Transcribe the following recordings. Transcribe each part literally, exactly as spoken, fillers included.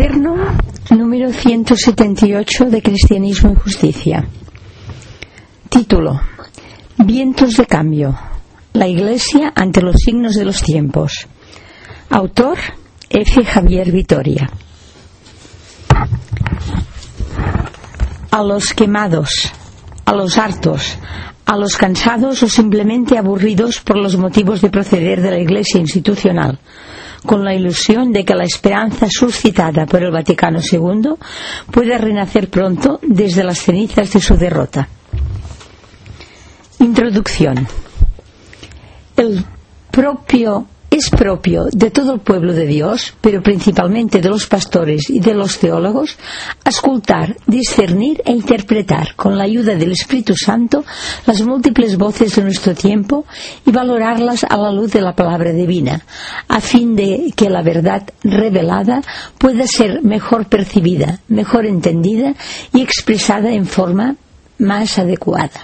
Cuaderno número ciento setenta y ocho de Cristianismo y Justicia. Título: Vientos de cambio. La Iglesia ante los signos de los tiempos. Autor: F. Javier Vitoria. A los quemados, a los hartos, a los cansados o simplemente aburridos por los motivos de proceder de la Iglesia institucional, con la ilusión de que la esperanza suscitada por el Vaticano segundo pueda renacer pronto desde las cenizas de su derrota. Introducción. El propio Es propio de todo el pueblo de Dios, pero principalmente de los pastores y de los teólogos, escuchar, discernir e interpretar con la ayuda del Espíritu Santo las múltiples voces de nuestro tiempo y valorarlas a la luz de la palabra divina, a fin de que la verdad revelada pueda ser mejor percibida, mejor entendida y expresada en forma más adecuada.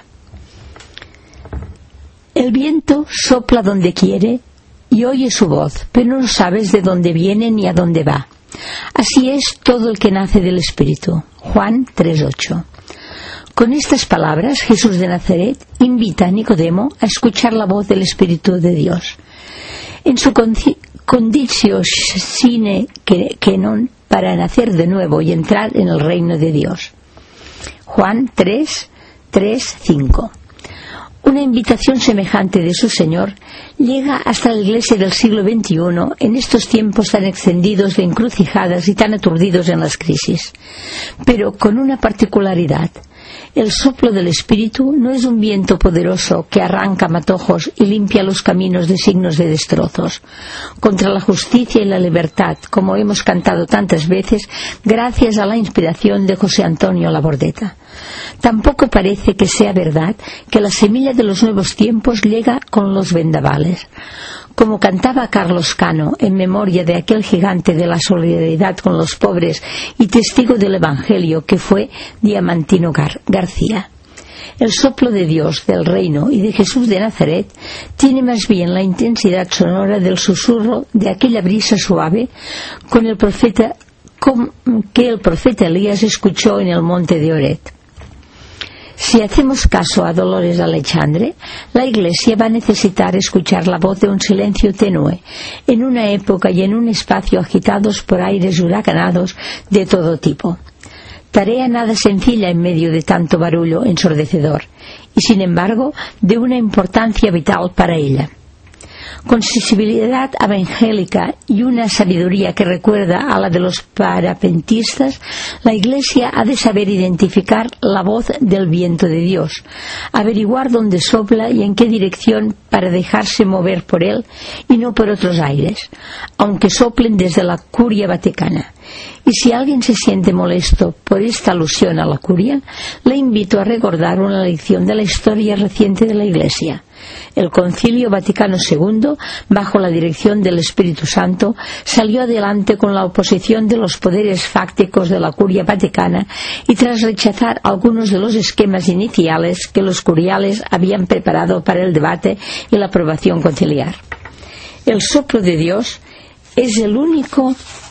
El viento sopla donde quiere y oye su voz, pero no sabes de dónde viene ni a dónde va. Así es todo el que nace del Espíritu. Juan tres ocho. Con estas palabras, Jesús de Nazaret invita a Nicodemo a escuchar la voz del Espíritu de Dios. En su conditio sine que non para nacer de nuevo y entrar en el reino de Dios. Juan tres tres cinco. Una invitación semejante de su Señor llega hasta la Iglesia del siglo veintiuno en estos tiempos tan extendidos de encrucijadas y tan aturdidos en las crisis, pero con una particularidad. El soplo del Espíritu no es un viento poderoso que arranca matojos y limpia los caminos de signos de destrozos contra la justicia y la libertad, como hemos cantado tantas veces gracias a la inspiración de José Antonio Labordeta. Tampoco parece que sea verdad que la semilla de los nuevos tiempos llega con los vendavales. Como cantaba Carlos Cano en memoria de aquel gigante de la solidaridad con los pobres y testigo del Evangelio que fue Diamantino Gar- García. El soplo de Dios, del reino y de Jesús de Nazaret tiene más bien la intensidad sonora del susurro de aquella brisa suave con el profeta, con, que el profeta Elías escuchó en el monte de Oret. Si hacemos caso a Dolores Alexandre, la Iglesia va a necesitar escuchar la voz de un silencio tenue, en una época y en un espacio agitados por aires huracanados de todo tipo. Tarea nada sencilla en medio de tanto barullo ensordecedor, y sin embargo de una importancia vital para ella. Con sensibilidad evangélica y una sabiduría que recuerda a la de los parapentistas, la Iglesia ha de saber identificar la voz del viento de Dios, averiguar dónde sopla y en qué dirección para dejarse mover por él y no por otros aires, aunque soplen desde la Curia Vaticana. Y si alguien se siente molesto por esta alusión a la Curia, le invito a recordar una lección de la historia reciente de la Iglesia. El Concilio Vaticano segundo, bajo la dirección del Espíritu Santo, salió adelante con la oposición de los poderes fácticos de la Curia Vaticana y tras rechazar algunos de los esquemas iniciales que los curiales habían preparado para el debate y la aprobación conciliar. El soplo de Dios es el único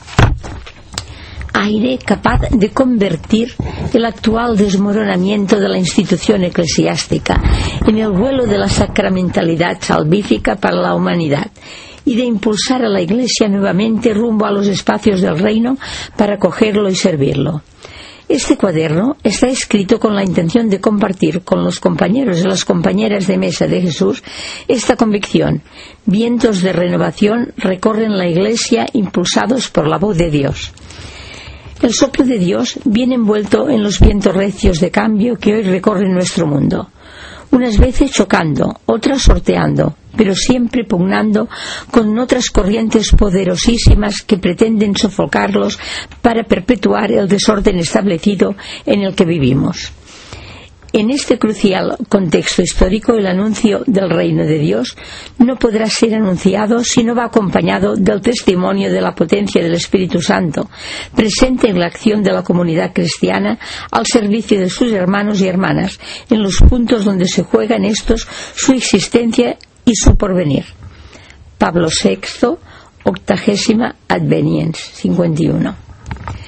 aire capaz de convertir el actual desmoronamiento de la institución eclesiástica en el vuelo de la sacramentalidad salvífica para la humanidad y de impulsar a la Iglesia nuevamente rumbo a los espacios del reino para acogerlo y servirlo. Este cuaderno está escrito con la intención de compartir con los compañeros y las compañeras de mesa de Jesús esta convicción. Vientos de renovación recorren la Iglesia impulsados por la voz de Dios. El soplo de Dios viene envuelto en los vientos recios de cambio que hoy recorren nuestro mundo, unas veces chocando, otras sorteando, pero siempre pugnando con otras corrientes poderosísimas que pretenden sofocarlos para perpetuar el desorden establecido en el que vivimos. En este crucial contexto histórico, el anuncio del reino de Dios no podrá ser anunciado si no va acompañado del testimonio de la potencia del Espíritu Santo, presente en la acción de la comunidad cristiana al servicio de sus hermanos y hermanas, en los puntos donde se juegan estos su existencia y su porvenir. Pablo sexto, octagésima Adveniens, cincuenta y uno.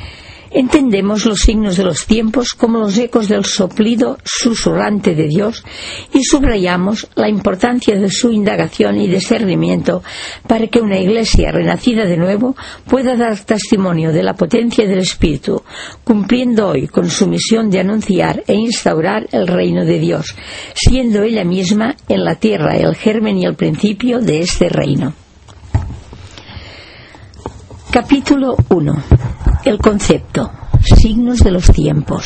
Entendemos los signos de los tiempos como los ecos del soplido susurrante de Dios y subrayamos la importancia de su indagación y discernimiento para que una iglesia renacida de nuevo pueda dar testimonio de la potencia del Espíritu, cumpliendo hoy con su misión de anunciar e instaurar el reino de Dios, siendo ella misma en la tierra el germen y el principio de este reino. Capítulo uno. El concepto, signos de los tiempos.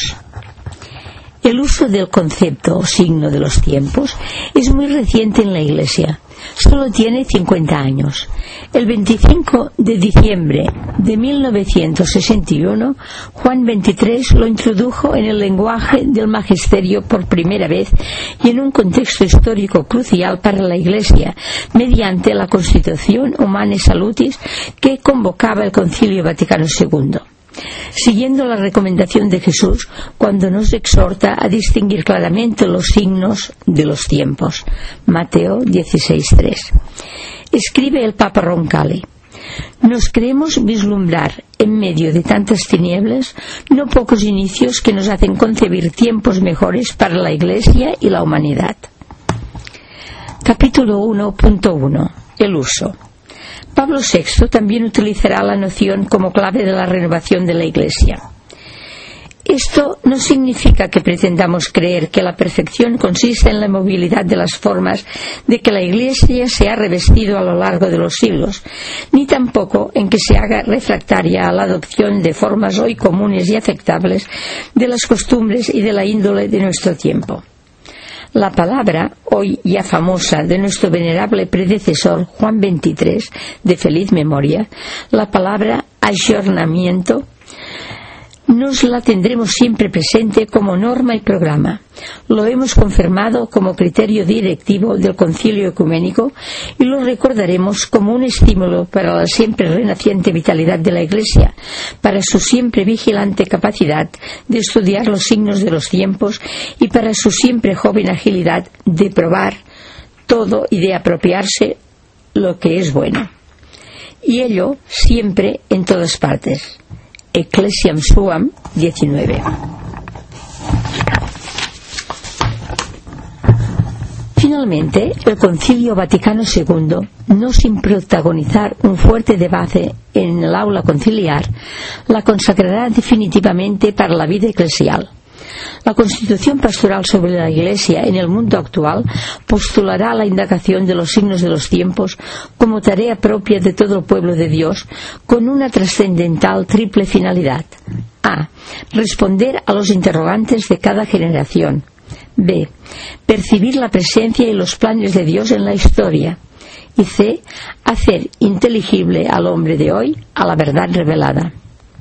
El uso del concepto o signo de los tiempos es muy reciente en la Iglesia. Solo tiene cincuenta años. El veinticinco de diciembre de mil novecientos sesenta y uno, Juan veintitrés lo introdujo en el lenguaje del magisterio por primera vez y en un contexto histórico crucial para la Iglesia, mediante la Constitución Humanae Salutis que convocaba el Concilio Vaticano segundo. Siguiendo la recomendación de Jesús cuando nos exhorta a distinguir claramente los signos de los tiempos. Mateo dieciséis tres. Escribe el Papa Roncalli: nos creemos vislumbrar en medio de tantas tinieblas no pocos inicios que nos hacen concebir tiempos mejores para la Iglesia y la humanidad. Capítulo uno punto uno. El uso. Pablo sexto también utilizará la noción como clave de la renovación de la Iglesia. Esto no significa que pretendamos creer que la perfección consiste en la movilidad de las formas de que la Iglesia se ha revestido a lo largo de los siglos, ni tampoco en que se haga refractaria a la adopción de formas hoy comunes y aceptables de las costumbres y de la índole de nuestro tiempo. La palabra, hoy ya famosa, de nuestro venerable predecesor Juan veintitrés, de feliz memoria, la palabra ayornamiento, nos la tendremos siempre presente como norma y programa. Lo hemos confirmado como criterio directivo del Concilio Ecuménico y lo recordaremos como un estímulo para la siempre renaciente vitalidad de la Iglesia, para su siempre vigilante capacidad de estudiar los signos de los tiempos y para su siempre joven agilidad de probar todo y de apropiarse lo que es bueno. Y ello siempre en todas partes. Ecclesiam Suam diecinueve. Finalmente, el Concilio Vaticano segundo, no sin protagonizar un fuerte debate en el aula conciliar, la consagrará definitivamente para la vida eclesial. La Constitución Pastoral sobre la Iglesia en el mundo actual postulará la indagación de los signos de los tiempos como tarea propia de todo el pueblo de Dios, con una trascendental triple finalidad. A. Responder a los interrogantes de cada generación. B. Percibir la presencia y los planes de Dios en la historia. Y C. Hacer inteligible al hombre de hoy a la verdad revelada.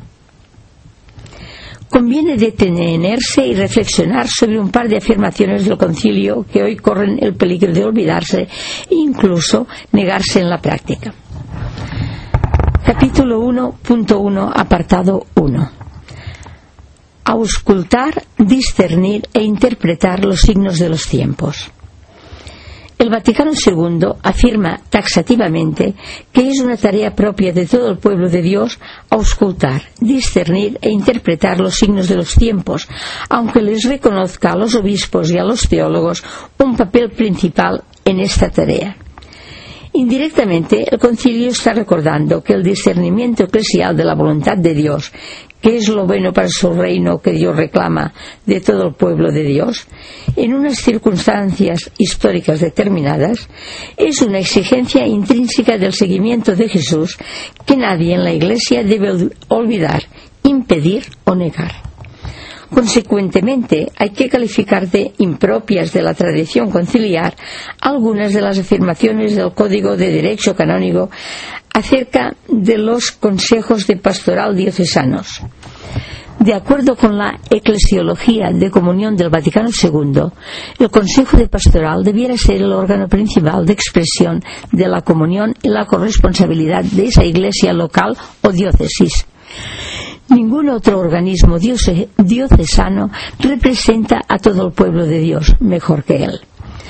Conviene detenerse y reflexionar sobre un par de afirmaciones del concilio que hoy corren el peligro de olvidarse e incluso negarse en la práctica. Capítulo uno punto uno, apartado uno. Auscultar, discernir e interpretar los signos de los tiempos. El Vaticano segundo afirma taxativamente que es una tarea propia de todo el pueblo de Dios auscultar, discernir e interpretar los signos de los tiempos, aunque les reconozca a los obispos y a los teólogos un papel principal en esta tarea. Indirectamente, el concilio está recordando que el discernimiento eclesial de la voluntad de Dios, que es lo bueno para su reino que Dios reclama de todo el pueblo de Dios, en unas circunstancias históricas determinadas, es una exigencia intrínseca del seguimiento de Jesús que nadie en la Iglesia debe olvidar, impedir o negar. Consecuentemente, hay que calificar de impropias de la tradición conciliar algunas de las afirmaciones del Código de Derecho Canónico acerca de los consejos de pastoral diocesanos. De acuerdo con la eclesiología de comunión del Vaticano segundo, el Consejo de Pastoral debiera ser el órgano principal de expresión de la comunión y la corresponsabilidad de esa iglesia local o diócesis. Ningún otro organismo diocesano representa a todo el pueblo de Dios mejor que él.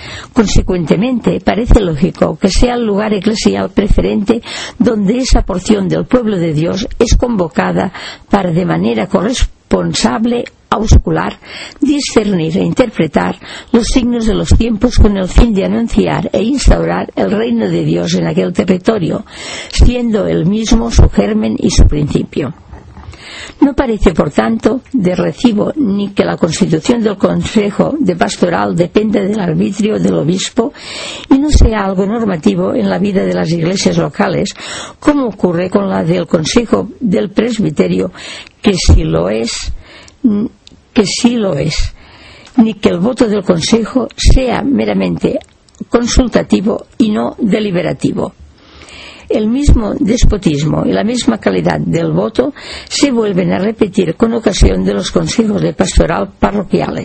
Consecuentemente, parece lógico que sea el lugar eclesial preferente donde esa porción del pueblo de Dios es convocada para, de manera corresponsable, auscular, discernir e interpretar los signos de los tiempos con el fin de anunciar e instaurar el reino de Dios en aquel territorio, siendo el mismo su germen y su principio. No parece, por tanto, de recibo ni que la constitución del Consejo de Pastoral dependa del arbitrio del obispo y no sea algo normativo en la vida de las iglesias locales, como ocurre con la del Consejo del Presbiterio, que sí lo es, que sí lo es, ni que el voto del Consejo sea meramente consultativo y no deliberativo. El mismo despotismo y la misma calidad del voto se vuelven a repetir con ocasión de los consejos de pastoral parroquiales.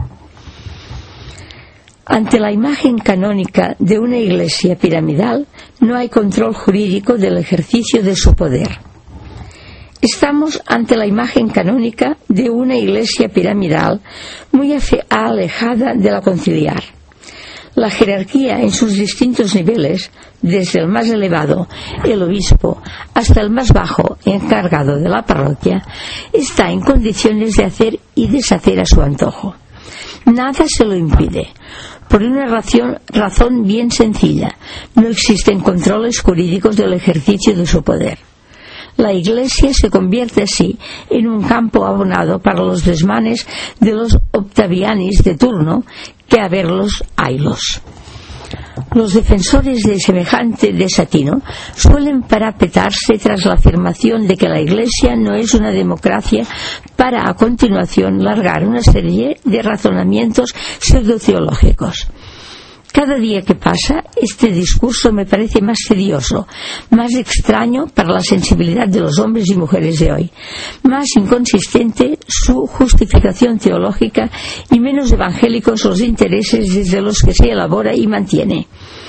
Ante la imagen canónica de una iglesia piramidal, no hay control jurídico del ejercicio de su poder. Estamos ante la imagen canónica de una iglesia piramidal muy alejada de la conciliar. La jerarquía en sus distintos niveles, desde el más elevado, el obispo, hasta el más bajo, encargado de la parroquia, está en condiciones de hacer y deshacer a su antojo. Nada se lo impide, por una razón, razón bien sencilla: no existen controles jurídicos del ejercicio de su poder. La Iglesia se convierte así en un campo abonado para los desmanes de los octavianis de turno, que a verlos haylos. Los defensores de semejante desatino suelen parapetarse tras la afirmación de que la Iglesia no es una democracia, para a continuación largar una serie de razonamientos pseudoteológicos. Cada día que pasa, este discurso me parece más tedioso, más extraño para la sensibilidad de los hombres y mujeres de hoy, más inconsistente su justificación teológica y menos evangélicos los intereses desde los que se elabora y mantiene.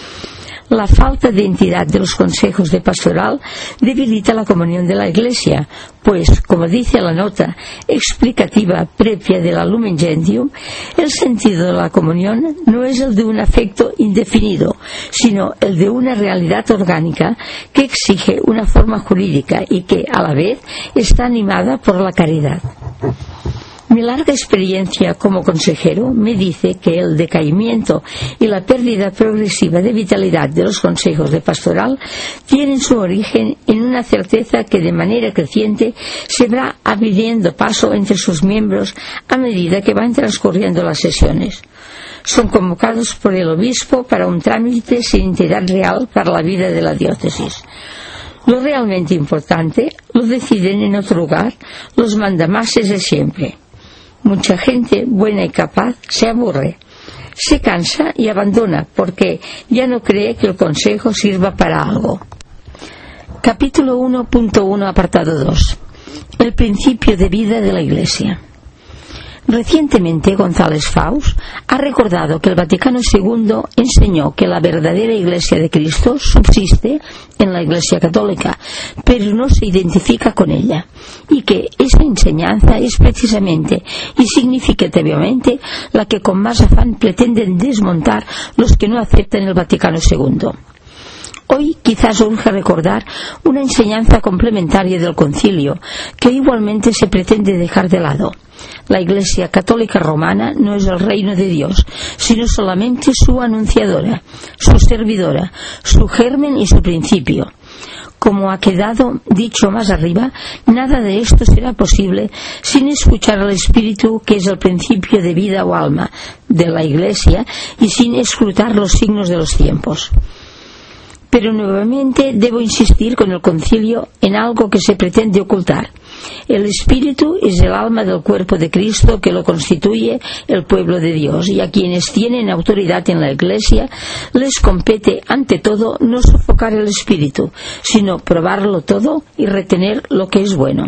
La falta de entidad de los consejos de pastoral debilita la comunión de la Iglesia, pues, como dice la nota explicativa previa de la Lumen Gentium, el sentido de la comunión no es el de un afecto indefinido, sino el de una realidad orgánica que exige una forma jurídica y que, a la vez, está animada por la caridad. Mi larga experiencia como consejero me dice que el decaimiento y la pérdida progresiva de vitalidad de los consejos de pastoral tienen su origen en una certeza que de manera creciente se va abriendo paso entre sus miembros a medida que van transcurriendo las sesiones. Son convocados por el obispo para un trámite sin entidad real para la vida de la diócesis. Lo realmente importante lo deciden en otro lugar los mandamases de siempre. Mucha gente buena y capaz se aburre, se cansa y abandona porque ya no cree que el consejo sirva para algo. Capítulo uno punto uno, apartado dos. El principio de vida de la Iglesia. Recientemente, González Faus ha recordado que el Vaticano segundo enseñó que la verdadera Iglesia de Cristo subsiste en la Iglesia Católica, pero no se identifica con ella, y que esa enseñanza es precisamente y significativamente la que con más afán pretenden desmontar los que no aceptan el Vaticano segundo. Hoy quizás urge recordar una enseñanza complementaria del concilio que igualmente se pretende dejar de lado. La Iglesia Católica Romana no es el reino de Dios, sino solamente su anunciadora, su servidora, su germen y su principio. Como ha quedado dicho más arriba, nada de esto será posible sin escuchar al Espíritu, que es el principio de vida o alma de la Iglesia, y sin escrutar los signos de los tiempos. Pero nuevamente debo insistir con el concilio en algo que se pretende ocultar. El Espíritu es el alma del cuerpo de Cristo que lo constituye el pueblo de Dios, y a quienes tienen autoridad en la Iglesia les compete ante todo no sofocar el Espíritu, sino probarlo todo y retener lo que es bueno.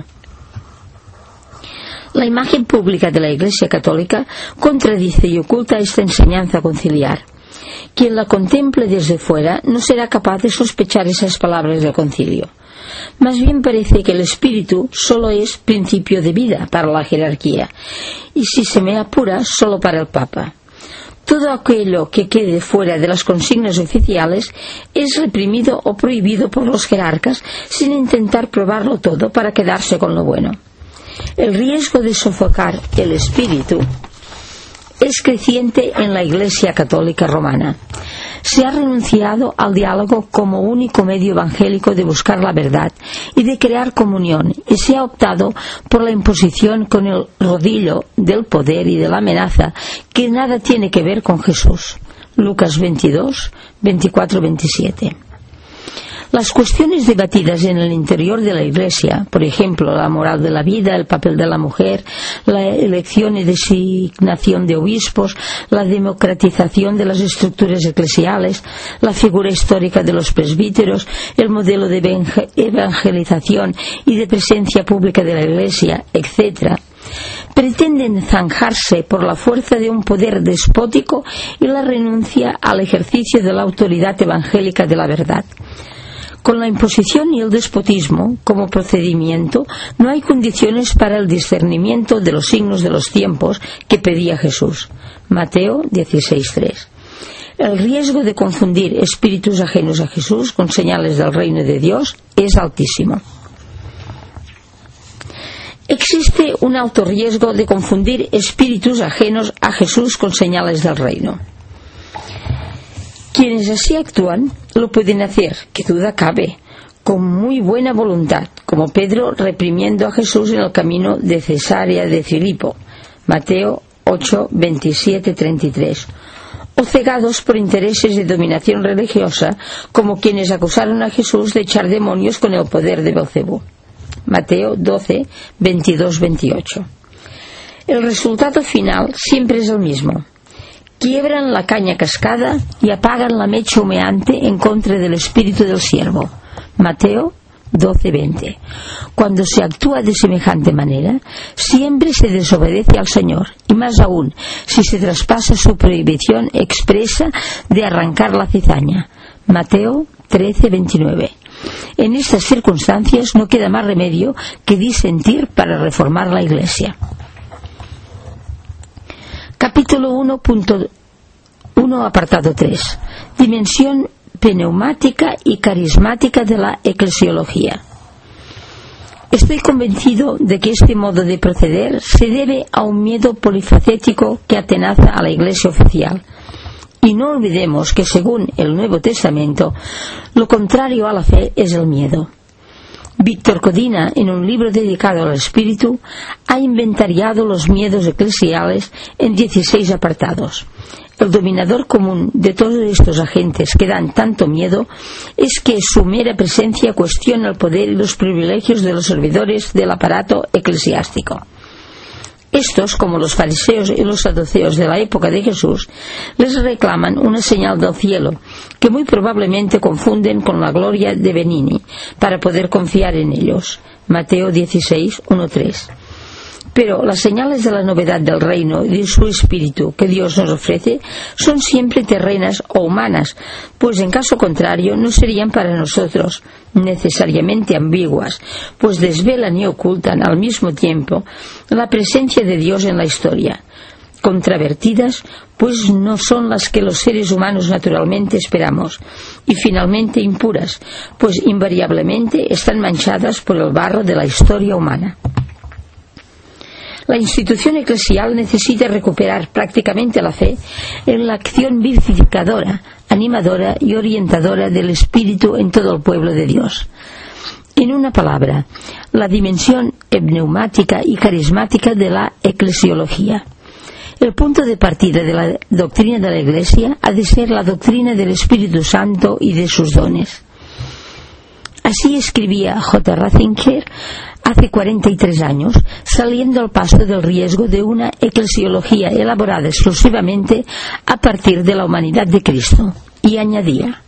La imagen pública de la Iglesia Católica contradice y oculta esta enseñanza conciliar. Quien la contemple desde fuera no será capaz de sospechar esas palabras del concilio. Más bien parece que el espíritu solo es principio de vida para la jerarquía, y si se me apura, solo para el Papa. Todo aquello que quede fuera de las consignas oficiales es reprimido o prohibido por los jerarcas sin intentar probarlo todo para quedarse con lo bueno. El riesgo de sofocar el espíritu es creciente en la Iglesia Católica Romana. Se ha renunciado al diálogo como único medio evangélico de buscar la verdad y de crear comunión, y se ha optado por la imposición con el rodillo del poder y de la amenaza, que nada tiene que ver con Jesús. Lucas veintidós, veinticuatro, veintisiete. Las cuestiones debatidas en el interior de la Iglesia, por ejemplo, la moral de la vida, el papel de la mujer, la elección y designación de obispos, la democratización de las estructuras eclesiales, la figura histórica de los presbíteros, el modelo de evangelización y de presencia pública de la Iglesia, etcétera, pretenden zanjarse por la fuerza de un poder despótico y la renuncia al ejercicio de la autoridad evangélica de la verdad. Con la imposición y el despotismo como procedimiento, no hay condiciones para el discernimiento de los signos de los tiempos que pedía Jesús. Mateo dieciséis, tres. El riesgo de confundir espíritus ajenos a Jesús con señales del reino de Dios es altísimo. Existe un alto riesgo de confundir espíritus ajenos a Jesús con señales del reino. Quienes así actúan lo pueden hacer, que duda cabe, con muy buena voluntad, como Pedro reprimiendo a Jesús en el camino de Cesarea de Filipo, Mateo ocho, veintisiete, treinta y tres, o cegados por intereses de dominación religiosa, como quienes acusaron a Jesús de echar demonios con el poder de Belcebú, Mateo doce, veintidós, veintiocho. El resultado final siempre es el mismo. Quiebran la caña cascada y apagan la mecha humeante en contra del espíritu del siervo. Mateo doce, veinte. Cuando se actúa de semejante manera, siempre se desobedece al Señor, y más aún si se traspasa su prohibición expresa de arrancar la cizaña. Mateo trece, veintinueve. En estas circunstancias no queda más remedio que disentir para reformar la Iglesia. Capítulo uno punto uno, apartado tres. Dimensión pneumática y carismática de la eclesiología. Estoy convencido de que este modo de proceder se debe a un miedo polifacético que atenaza a la Iglesia oficial. Y no olvidemos que, según el Nuevo Testamento, lo contrario a la fe es el miedo. Víctor Codina, en un libro dedicado al espíritu, ha inventariado los miedos eclesiales en dieciséis apartados. El dominador común de todos estos agentes que dan tanto miedo es que su mera presencia cuestiona el poder y los privilegios de los servidores del aparato eclesiástico. Estos, como los fariseos y los saduceos de la época de Jesús, les reclaman una señal del cielo, que muy probablemente confunden con la gloria de Benini, para poder confiar en ellos. Mateo dieciséis, uno, tres. Pero las señales de la novedad del reino y de su espíritu que Dios nos ofrece son siempre terrenas o humanas, pues en caso contrario no serían para nosotros necesariamente ambiguas, pues desvelan y ocultan al mismo tiempo la presencia de Dios en la historia. Controvertidas, pues no son las que los seres humanos naturalmente esperamos, y finalmente impuras, pues invariablemente están manchadas por el barro de la historia humana. La institución eclesial necesita recuperar prácticamente la fe en la acción vivificadora, animadora y orientadora del Espíritu en todo el pueblo de Dios. En una palabra, la dimensión pneumática y carismática de la eclesiología. El punto de partida de la doctrina de la Iglesia ha de ser la doctrina del Espíritu Santo y de sus dones. Así escribía J. Ratzinger hace cuarenta y tres años, saliendo al paso del riesgo de una eclesiología elaborada exclusivamente a partir de la humanidad de Cristo, y añadía: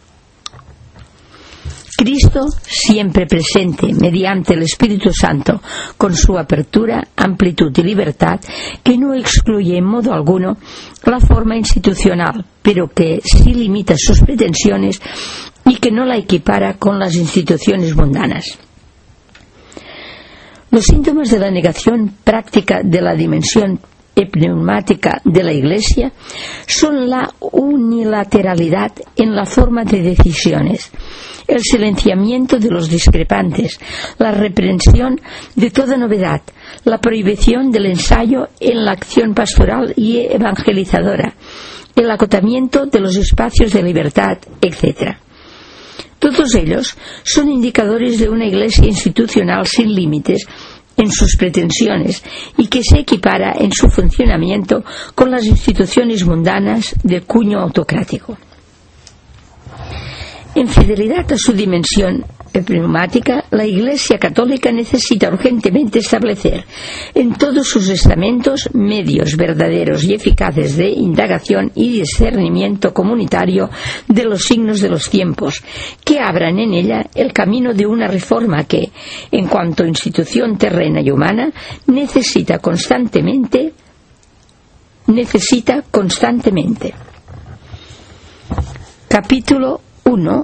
Cristo, siempre presente mediante el Espíritu Santo, con su apertura, amplitud y libertad, que no excluye en modo alguno la forma institucional, pero que sí limita sus pretensiones y que no la equipara con las instituciones mundanas. Los síntomas de la negación práctica de la dimensión pneumática de la Iglesia son la unilateralidad en la forma de decisiones, el silenciamiento de los discrepantes, la reprensión de toda novedad, la prohibición del ensayo en la acción pastoral y evangelizadora, el acotamiento de los espacios de libertad, etcétera. Todos ellos son indicadores de una Iglesia institucional sin límites en sus pretensiones y que se equipara en su funcionamiento con las instituciones mundanas de cuño autocrático. En fidelidad a su dimensión pneumática, la Iglesia católica necesita urgentemente establecer en todos sus estamentos medios verdaderos y eficaces de indagación y discernimiento comunitario de los signos de los tiempos, que abran en ella el camino de una reforma que, en cuanto a institución terrena y humana, necesita constantemente necesita constantemente. Capítulo uno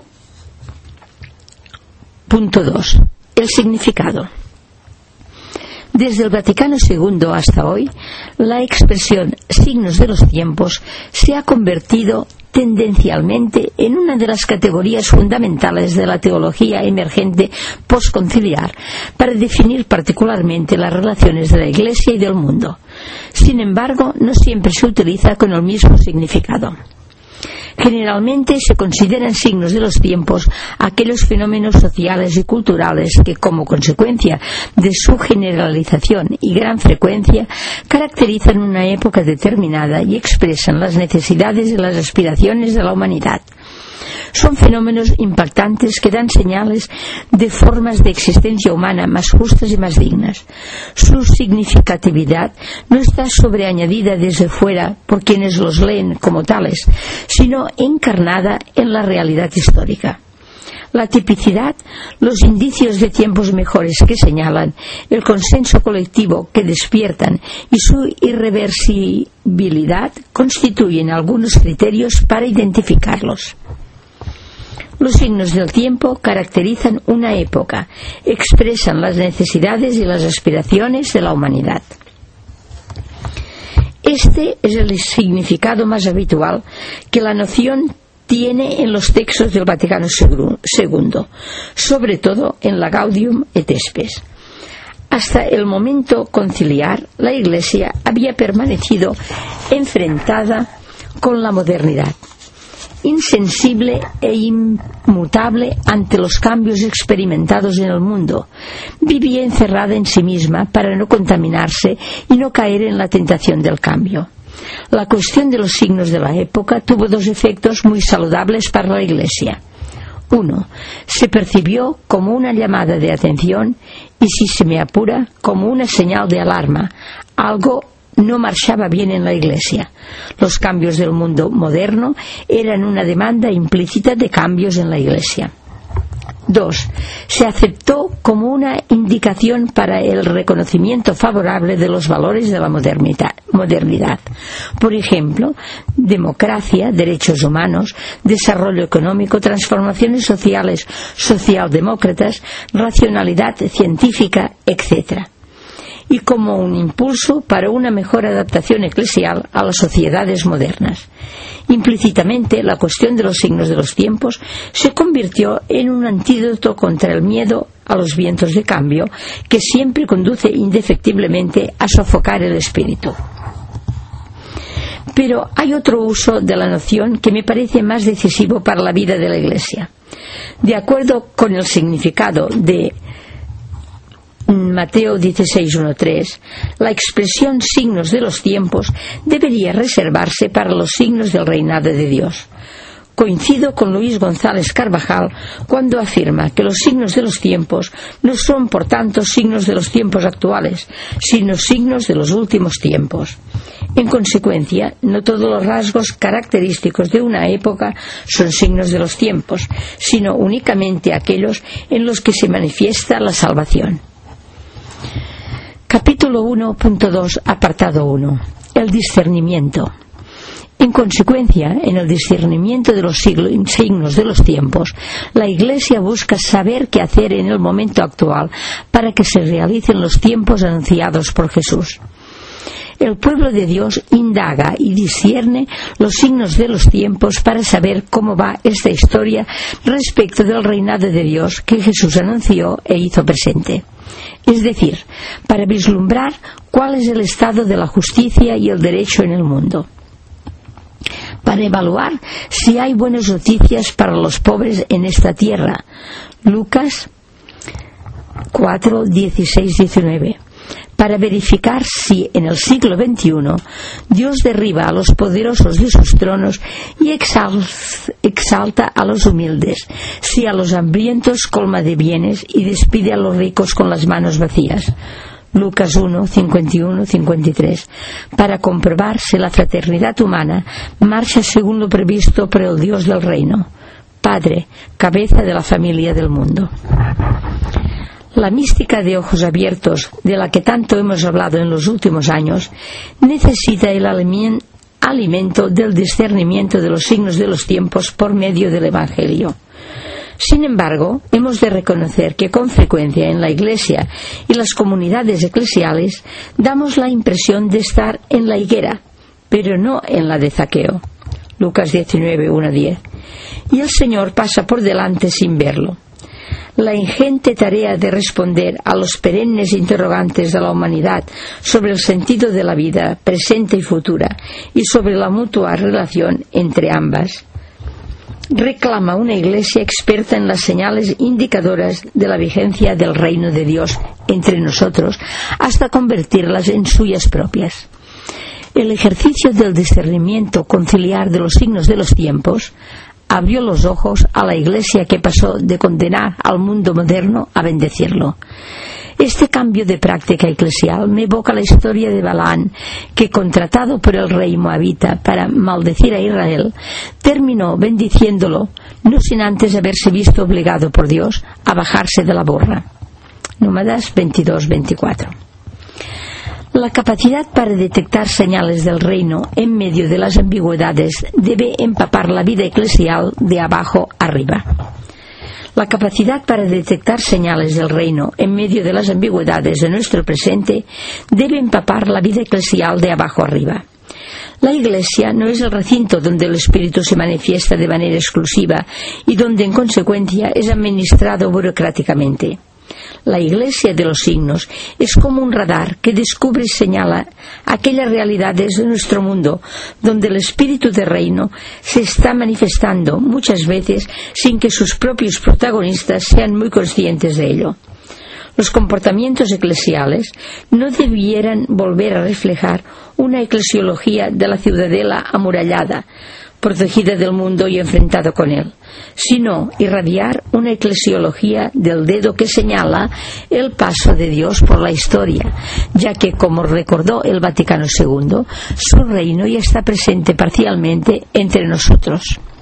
punto dos. El significado. Desde el Vaticano segundo hasta hoy, la expresión signos de los tiempos se ha convertido tendencialmente en una de las categorías fundamentales de la teología emergente postconciliar para definir particularmente las relaciones de la Iglesia y del mundo. Sin embargo, no siempre se utiliza con el mismo significado. Generalmente se consideran signos de los tiempos aquellos fenómenos sociales y culturales que, como consecuencia de su generalización y gran frecuencia, caracterizan una época determinada y expresan las necesidades y las aspiraciones de la humanidad. Son fenómenos impactantes que dan señales de formas de existencia humana más justas y más dignas. Su significatividad no está sobreañadida desde fuera por quienes los leen como tales, sino encarnada en la realidad histórica. La tipicidad, los indicios de tiempos mejores que señalan, el consenso colectivo que despiertan y su irreversibilidad constituyen algunos criterios para identificarlos. Los signos del tiempo caracterizan una época, expresan las necesidades y las aspiraciones de la humanidad. Este es el significado más habitual que la noción tiene en los textos del Vaticano segundo, sobre todo en la Gaudium et Spes. Hasta el momento conciliar, la Iglesia había permanecido enfrentada con la modernidad, insensible e inmutable ante los cambios experimentados en el mundo. Vivía encerrada en sí misma para no contaminarse y no caer en la tentación del cambio. La cuestión de los signos de la época tuvo dos efectos muy saludables para la Iglesia. Uno, se percibió como una llamada de atención y, si se me apura, como una señal de alarma. Algo no marchaba bien en la Iglesia. Los cambios del mundo moderno eran una demanda implícita de cambios en la Iglesia. Dos, se aceptó como una indicación para el reconocimiento favorable de los valores de la modernidad. Por ejemplo, democracia, derechos humanos, desarrollo económico, transformaciones sociales, socialdemócratas, racionalidad científica, etcétera. Y como un impulso para una mejor adaptación eclesial a las sociedades modernas. Implícitamente, la cuestión de los signos de los tiempos se convirtió en un antídoto contra el miedo a los vientos de cambio que siempre conduce indefectiblemente a sofocar el espíritu. Pero hay otro uso de la noción que me parece más decisivo para la vida de la Iglesia. De acuerdo con el significado de Mateo dieciséis uno tres, la expresión signos de los tiempos debería reservarse para los signos del reinado de Dios. Coincido con Luis González Carvajal cuando afirma que los signos de los tiempos no son, por tanto, signos de los tiempos actuales, sino signos de los últimos tiempos. En consecuencia, no todos los rasgos característicos de una época son signos de los tiempos, sino únicamente aquellos en los que se manifiesta la salvación. Capítulo uno punto dos, apartado uno. El discernimiento. En consecuencia, en el discernimiento de los signos de los tiempos, la Iglesia busca saber qué hacer en el momento actual para que se realicen los tiempos anunciados por Jesús. El pueblo de Dios indaga y discierne los signos de los tiempos para saber cómo va esta historia respecto del reinado de Dios que Jesús anunció e hizo presente. Es decir, para vislumbrar cuál es el estado de la justicia y el derecho en el mundo. Para evaluar si hay buenas noticias para los pobres en esta tierra. Lucas cuatro, dieciséis, diecinueve. Para verificar si en el siglo veintiuno Dios derriba a los poderosos de sus tronos y exalta a los humildes, si a los hambrientos colma de bienes y despide a los ricos con las manos vacías. Lucas uno, cincuenta y uno, cincuenta y tres, para comprobar si la fraternidad humana marcha según lo previsto por el Dios del reino, Padre, cabeza de la familia del mundo. La mística de ojos abiertos, de la que tanto hemos hablado en los últimos años, necesita el alimento del discernimiento de los signos de los tiempos por medio del Evangelio. Sin embargo, hemos de reconocer que con frecuencia en la Iglesia y las comunidades eclesiales damos la impresión de estar en la higuera, pero no en la de Zaqueo. Lucas diecinueve, uno a diez. Y el Señor pasa por delante sin verlo. La ingente tarea de responder a los perennes interrogantes de la humanidad sobre el sentido de la vida presente y futura y sobre la mutua relación entre ambas reclama una Iglesia experta en las señales indicadoras de la vigencia del reino de Dios entre nosotros hasta convertirlas en suyas propias. El ejercicio del discernimiento conciliar de los signos de los tiempos abrió los ojos a la Iglesia, que pasó de condenar al mundo moderno a bendecirlo. Este cambio de práctica eclesial me evoca la historia de Balaán, que, contratado por el rey moabita para maldecir a Israel, terminó bendiciéndolo, no sin antes haberse visto obligado por Dios a bajarse de la burra. Números veintidós, veinticuatro. La capacidad para detectar señales del reino en medio de las ambigüedades debe empapar la vida eclesial de abajo arriba. La capacidad para detectar señales del reino en medio de las ambigüedades de nuestro presente debe empapar la vida eclesial de abajo arriba. La Iglesia no es el recinto donde el Espíritu se manifiesta de manera exclusiva y donde en consecuencia es administrado burocráticamente. La Iglesia de los signos es como un radar que descubre y señala aquellas realidades de nuestro mundo donde el espíritu de reino se está manifestando muchas veces sin que sus propios protagonistas sean muy conscientes de ello. Los comportamientos eclesiales no debieran volver a reflejar una eclesiología de la ciudadela amurallada, protegida del mundo y enfrentado con él, sino irradiar una eclesiología del dedo que señala el paso de Dios por la historia, ya que, como recordó el Vaticano segundo, su reino ya está presente parcialmente entre nosotros.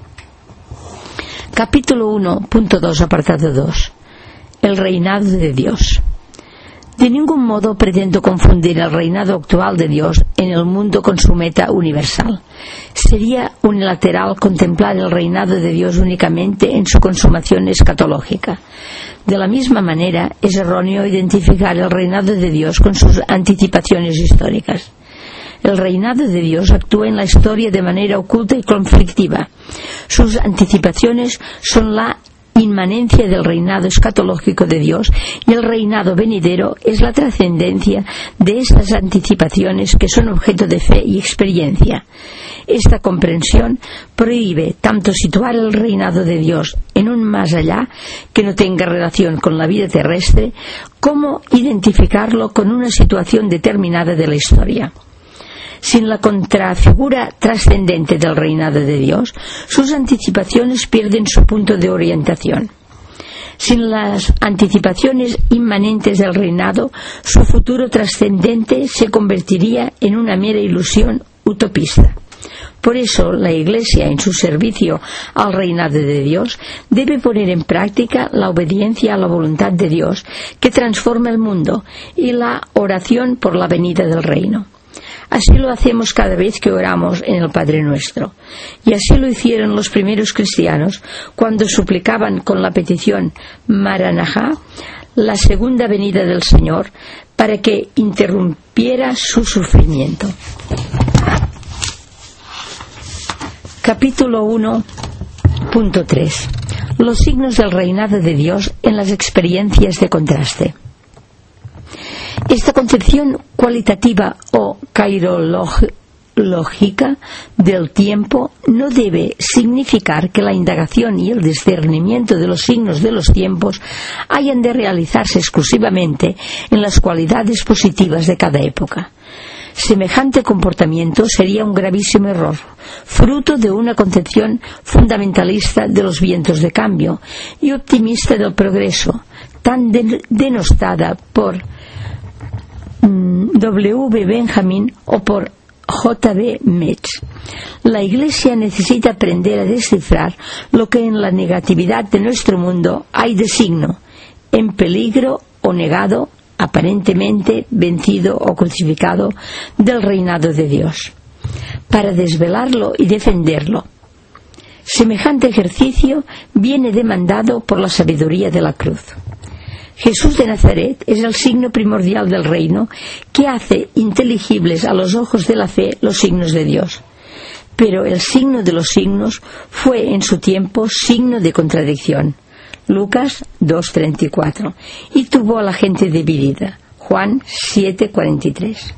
Capítulo uno, punto dos, apartado dos. El reinado de Dios. De ningún modo pretendo confundir el reinado actual de Dios en el mundo con su meta universal. Sería unilateral contemplar el reinado de Dios únicamente en su consumación escatológica. De la misma manera, es erróneo identificar el reinado de Dios con sus anticipaciones históricas. El reinado de Dios actúa en la historia de manera oculta y conflictiva. Sus anticipaciones son la inmanencia del reinado escatológico de Dios, y el reinado venidero es la trascendencia de estas anticipaciones que son objeto de fe y experiencia. Esta comprensión prohíbe tanto situar el reinado de Dios en un más allá que no tenga relación con la vida terrestre, como identificarlo con una situación determinada de la historia. Sin la contrafigura trascendente del reinado de Dios, sus anticipaciones pierden su punto de orientación. Sin las anticipaciones inmanentes del reinado, su futuro trascendente se convertiría en una mera ilusión utopista. Por eso, la Iglesia, en su servicio al reinado de Dios, debe poner en práctica la obediencia a la voluntad de Dios, que transforma el mundo, y la oración por la venida del reino. Así lo hacemos cada vez que oramos en el Padre Nuestro. Y así lo hicieron los primeros cristianos cuando suplicaban con la petición Maranajá la segunda venida del Señor para que interrumpiera su sufrimiento. Capítulo uno punto tres. Los signos del reinado de Dios en las experiencias de contraste. Esta concepción cualitativa o cairológica lógica del tiempo no debe significar que la indagación y el discernimiento de los signos de los tiempos hayan de realizarse exclusivamente en las cualidades positivas de cada época. Semejante comportamiento sería un gravísimo error, fruto de una concepción fundamentalista de los vientos de cambio y optimista del progreso, tan de- denostada por mm, W B Benjamin o por J B Metz. La Iglesia necesita aprender a descifrar lo que en la negatividad de nuestro mundo hay de signo, en peligro o negado, aparentemente vencido o crucificado del reinado de Dios, para desvelarlo y defenderlo. Semejante ejercicio viene demandado por la sabiduría de la cruz. Jesús de Nazaret es el signo primordial del reino que hace inteligibles a los ojos de la fe los signos de Dios. Pero el signo de los signos fue en su tiempo signo de contradicción. Lucas dos treinta y cuatro. Y tuvo a la gente dividida. Juan siete cuarenta y tres.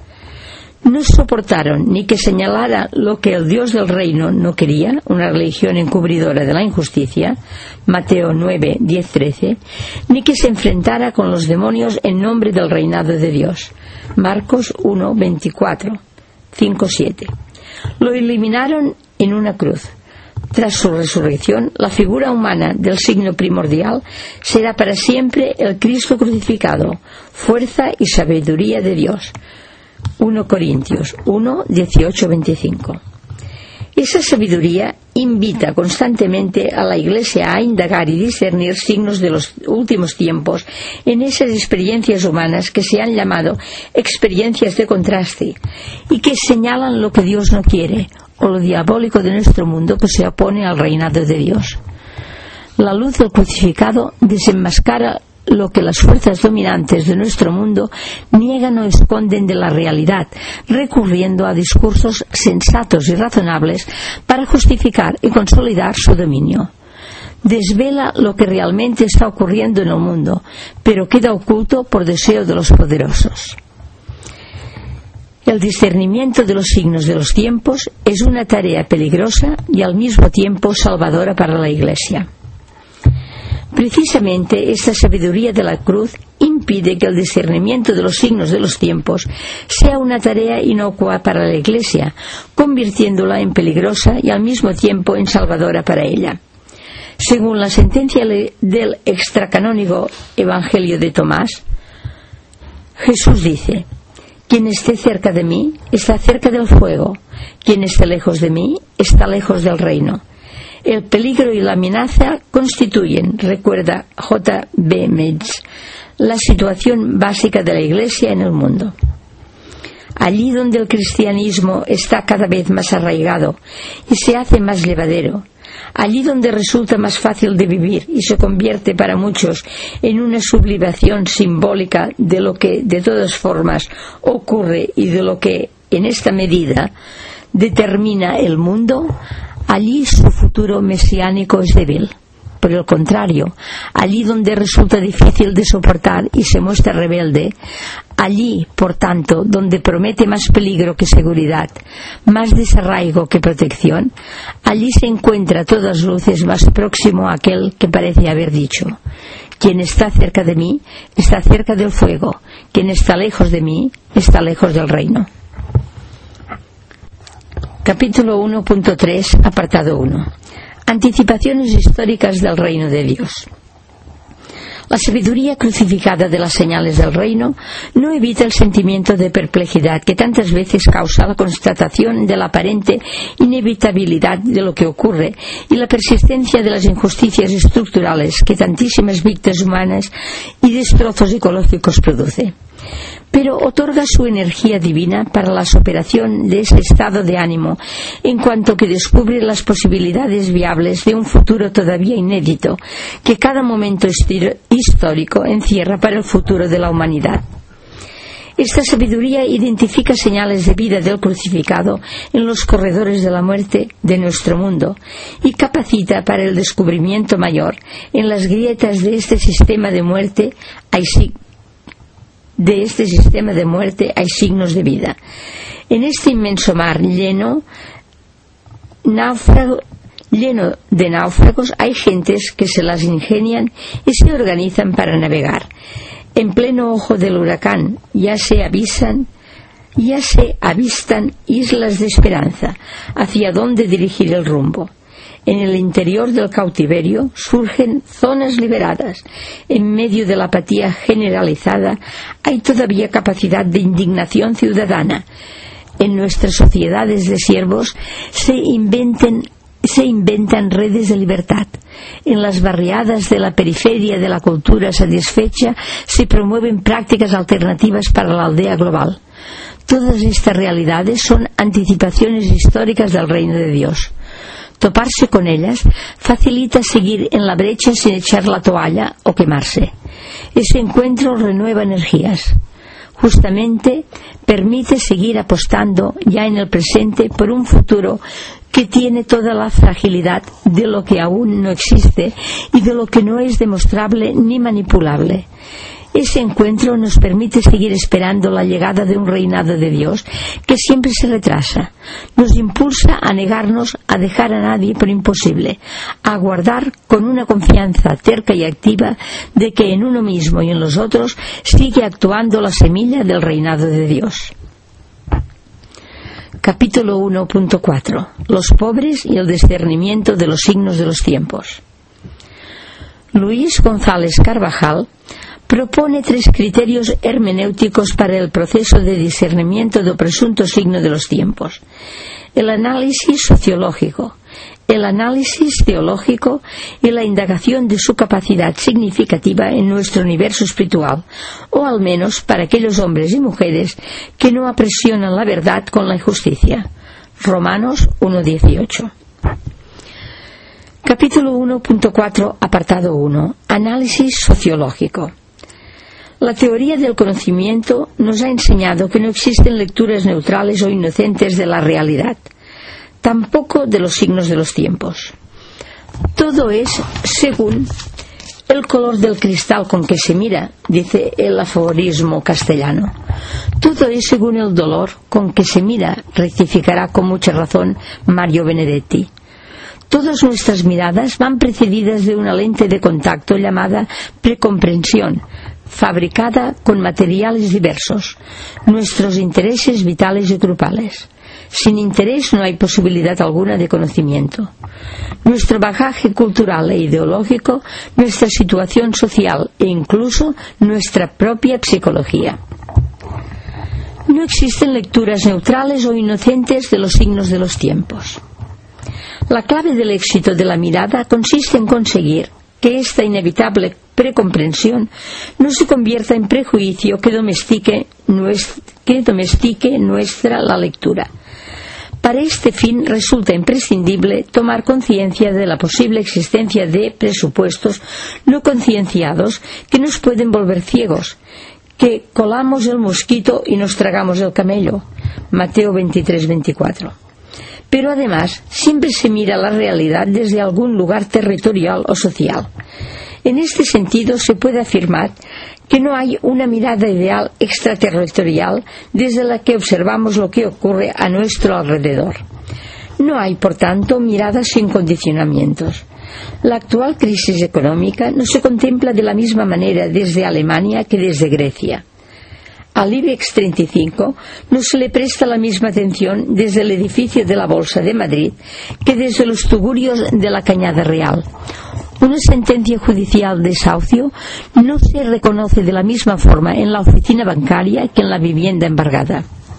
No soportaron ni que señalara lo que el Dios del reino no quería, una religión encubridora de la injusticia, Mateo nueve diez trece, ni que se enfrentara con los demonios en nombre del reinado de Dios, Marcos uno veinticuatro, cinco siete. Lo eliminaron en una cruz. Tras su resurrección, la figura humana del signo primordial será para siempre el Cristo crucificado, fuerza y sabiduría de Dios. primera Corintios uno dieciocho veinticinco. Esa sabiduría invita constantemente a la Iglesia a indagar y discernir signos de los últimos tiempos en esas experiencias humanas que se han llamado experiencias de contraste y que señalan lo que Dios no quiere o lo diabólico de nuestro mundo que se opone al reinado de Dios. La luz del crucificado desenmascara lo que las fuerzas dominantes de nuestro mundo niegan o esconden de la realidad, recurriendo a discursos sensatos y razonables para justificar y consolidar su dominio. Desvela lo que realmente está ocurriendo en el mundo, pero queda oculto por deseo de los poderosos. El discernimiento de los signos de los tiempos es una tarea peligrosa y al mismo tiempo salvadora para la Iglesia. Precisamente esta sabiduría de la cruz impide que el discernimiento de los signos de los tiempos sea una tarea inocua para la Iglesia, convirtiéndola en peligrosa y al mismo tiempo en salvadora para ella. Según la sentencia del extracanónigo Evangelio de Tomás, Jesús dice: quien esté cerca de mí está cerca del fuego, quien esté lejos de mí está lejos del reino. El peligro y la amenaza constituyen, recuerda J B Metz, la situación básica de la Iglesia en el mundo. Allí donde el cristianismo está cada vez más arraigado y se hace más llevadero, allí donde resulta más fácil de vivir y se convierte para muchos en una sublimación simbólica de lo que de todas formas ocurre y de lo que en esta medida determina el mundo, allí su futuro mesiánico es débil. Por el contrario, allí donde resulta difícil de soportar y se muestra rebelde, allí, por tanto, donde promete más peligro que seguridad, más desarraigo que protección, allí se encuentra a todas luces más próximo a aquel que parece haber dicho: quien está cerca de mí está cerca del fuego, quien está lejos de mí está lejos del reino. Capítulo uno punto tres, apartado uno. Anticipaciones históricas del reino de Dios. La sabiduría crucificada de las señales del reino no evita el sentimiento de perplejidad que tantas veces causa la constatación de la aparente inevitabilidad de lo que ocurre y la persistencia de las injusticias estructurales que tantísimas víctimas humanas y destrozos ecológicos produce. pero otorga su energía divina para la superación de ese estado de ánimo, en cuanto que descubre las posibilidades viables de un futuro todavía inédito que cada momento histórico encierra para el futuro de la humanidad. Esta sabiduría identifica señales de vida del crucificado en los corredores de la muerte de nuestro mundo y capacita para el descubrimiento mayor en las grietas de este sistema de muerte hay de este sistema de muerte hay signos de vida. En este inmenso mar lleno, náufrago, lleno de náufragos hay gentes que se las ingenian y se organizan para navegar. En pleno ojo del huracán ya se avisan, ya se avistan islas de esperanza hacia dónde dirigir el rumbo. En el interior del cautiverio surgen zonas liberadas. En medio de la apatía generalizada hay todavía capacidad de indignación ciudadana. En nuestras sociedades de siervos se inventen, se inventan redes de libertad. En las barriadas de la periferia de la cultura satisfecha se promueven prácticas alternativas para la aldea global. Todas estas realidades son anticipaciones históricas del reino de Dios. Toparse con ellas facilita seguir en la brecha sin echar la toalla o quemarse. Ese encuentro renueva energías. Justamente permite seguir apostando ya en el presente por un futuro que tiene toda la fragilidad de lo que aún no existe y de lo que no es demostrable ni manipulable. Ese encuentro nos permite seguir esperando la llegada de un reinado de Dios que siempre se retrasa. Nos impulsa a negarnos a dejar a nadie por imposible, a aguardar con una confianza terca y activa de que en uno mismo y en los otros sigue actuando la semilla del reinado de Dios. Capítulo uno punto cuatro. Los pobres y el discernimiento de los signos de los tiempos. Luis González Carvajal propone tres criterios hermenéuticos para el proceso de discernimiento del presunto signo de los tiempos: el análisis sociológico, el análisis teológico y la indagación de su capacidad significativa en nuestro universo espiritual, o al menos para aquellos hombres y mujeres que no apresionan la verdad con la injusticia. Romanos uno dieciocho. Capítulo uno punto cuatro, apartado uno. Análisis sociológico. La teoría del conocimiento nos ha enseñado que no existen lecturas neutrales o inocentes de la realidad, tampoco de los signos de los tiempos. Todo es según el color del cristal con que se mira, dice el aforismo castellano. Todo es según el dolor con que se mira, rectificará con mucha razón Mario Benedetti. Todas nuestras miradas van precedidas de una lente de contacto llamada precomprensión, fabricada con materiales diversos, nuestros intereses vitales y grupales. Sin interés no hay posibilidad alguna de conocimiento. Nuestro bagaje cultural e ideológico, nuestra situación social e incluso nuestra propia psicología. No existen lecturas neutrales o inocentes de los signos de los tiempos. La clave del éxito de la mirada consiste en conseguir que esta inevitable precomprensión no se convierta en prejuicio que domestique, nuestra, que domestique nuestra la lectura. Para este fin resulta imprescindible tomar conciencia de la posible existencia de presupuestos no concienciados que nos pueden volver ciegos, que colamos el mosquito y nos tragamos el camello. Mateo veintitrés veinticuatro. Pero además siempre se mira la realidad desde algún lugar territorial o social. En este sentido se puede afirmar que no hay una mirada ideal extraterritorial desde la que observamos lo que ocurre a nuestro alrededor. No hay, por tanto, miradas sin condicionamientos. La actual crisis económica no se contempla de la misma manera desde Alemania que desde Grecia. Al IBEX treinta y cinco no se le presta la misma atención desde el edificio de la Bolsa de Madrid que desde los tugurios de la Cañada Real. Una sentencia judicial de desahucio no se reconoce de la misma forma en la oficina bancaria que en la vivienda embargada.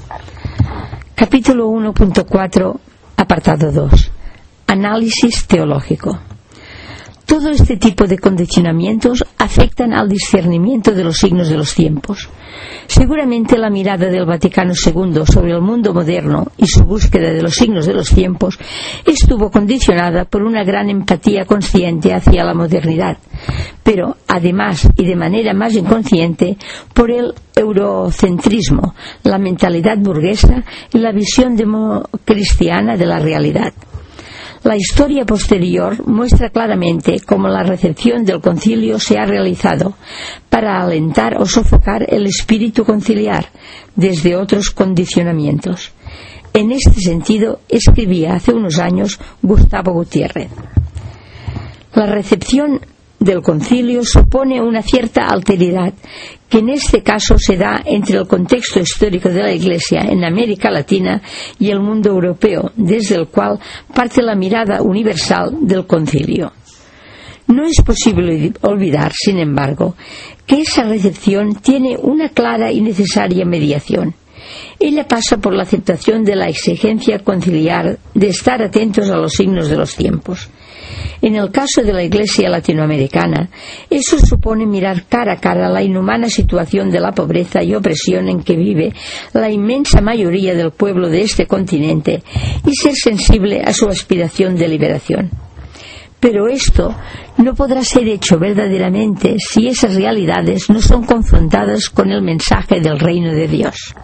Capítulo uno punto cuatro, apartado dos. Análisis teológico. Todo este tipo de condicionamientos afectan al discernimiento de los signos de los tiempos. Seguramente la mirada del Vaticano segundo sobre el mundo moderno y su búsqueda de los signos de los tiempos estuvo condicionada por una gran empatía consciente hacia la modernidad, pero además y de manera más inconsciente por el eurocentrismo, la mentalidad burguesa y la visión democristiana de la realidad. La historia posterior muestra claramente cómo la recepción del concilio se ha realizado para alentar o sofocar el espíritu conciliar desde otros condicionamientos. En este sentido, escribía hace unos años Gustavo Gutiérrez. La recepción del concilio supone una cierta alteridad que en este caso se da entre el contexto histórico de la Iglesia en América Latina y el mundo europeo, desde el cual parte la mirada universal del concilio. No es posible olvidar, sin embargo, que esa recepción tiene una clara y necesaria mediación. Ella pasa por la aceptación de la exigencia conciliar de estar atentos a los signos de los tiempos. En el caso de la Iglesia latinoamericana, eso supone mirar cara a cara la inhumana situación de la pobreza y opresión en que vive la inmensa mayoría del pueblo de este continente y ser sensible a su aspiración de liberación. Pero esto no podrá ser hecho verdaderamente si esas realidades no son confrontadas con el mensaje del reino de Dios.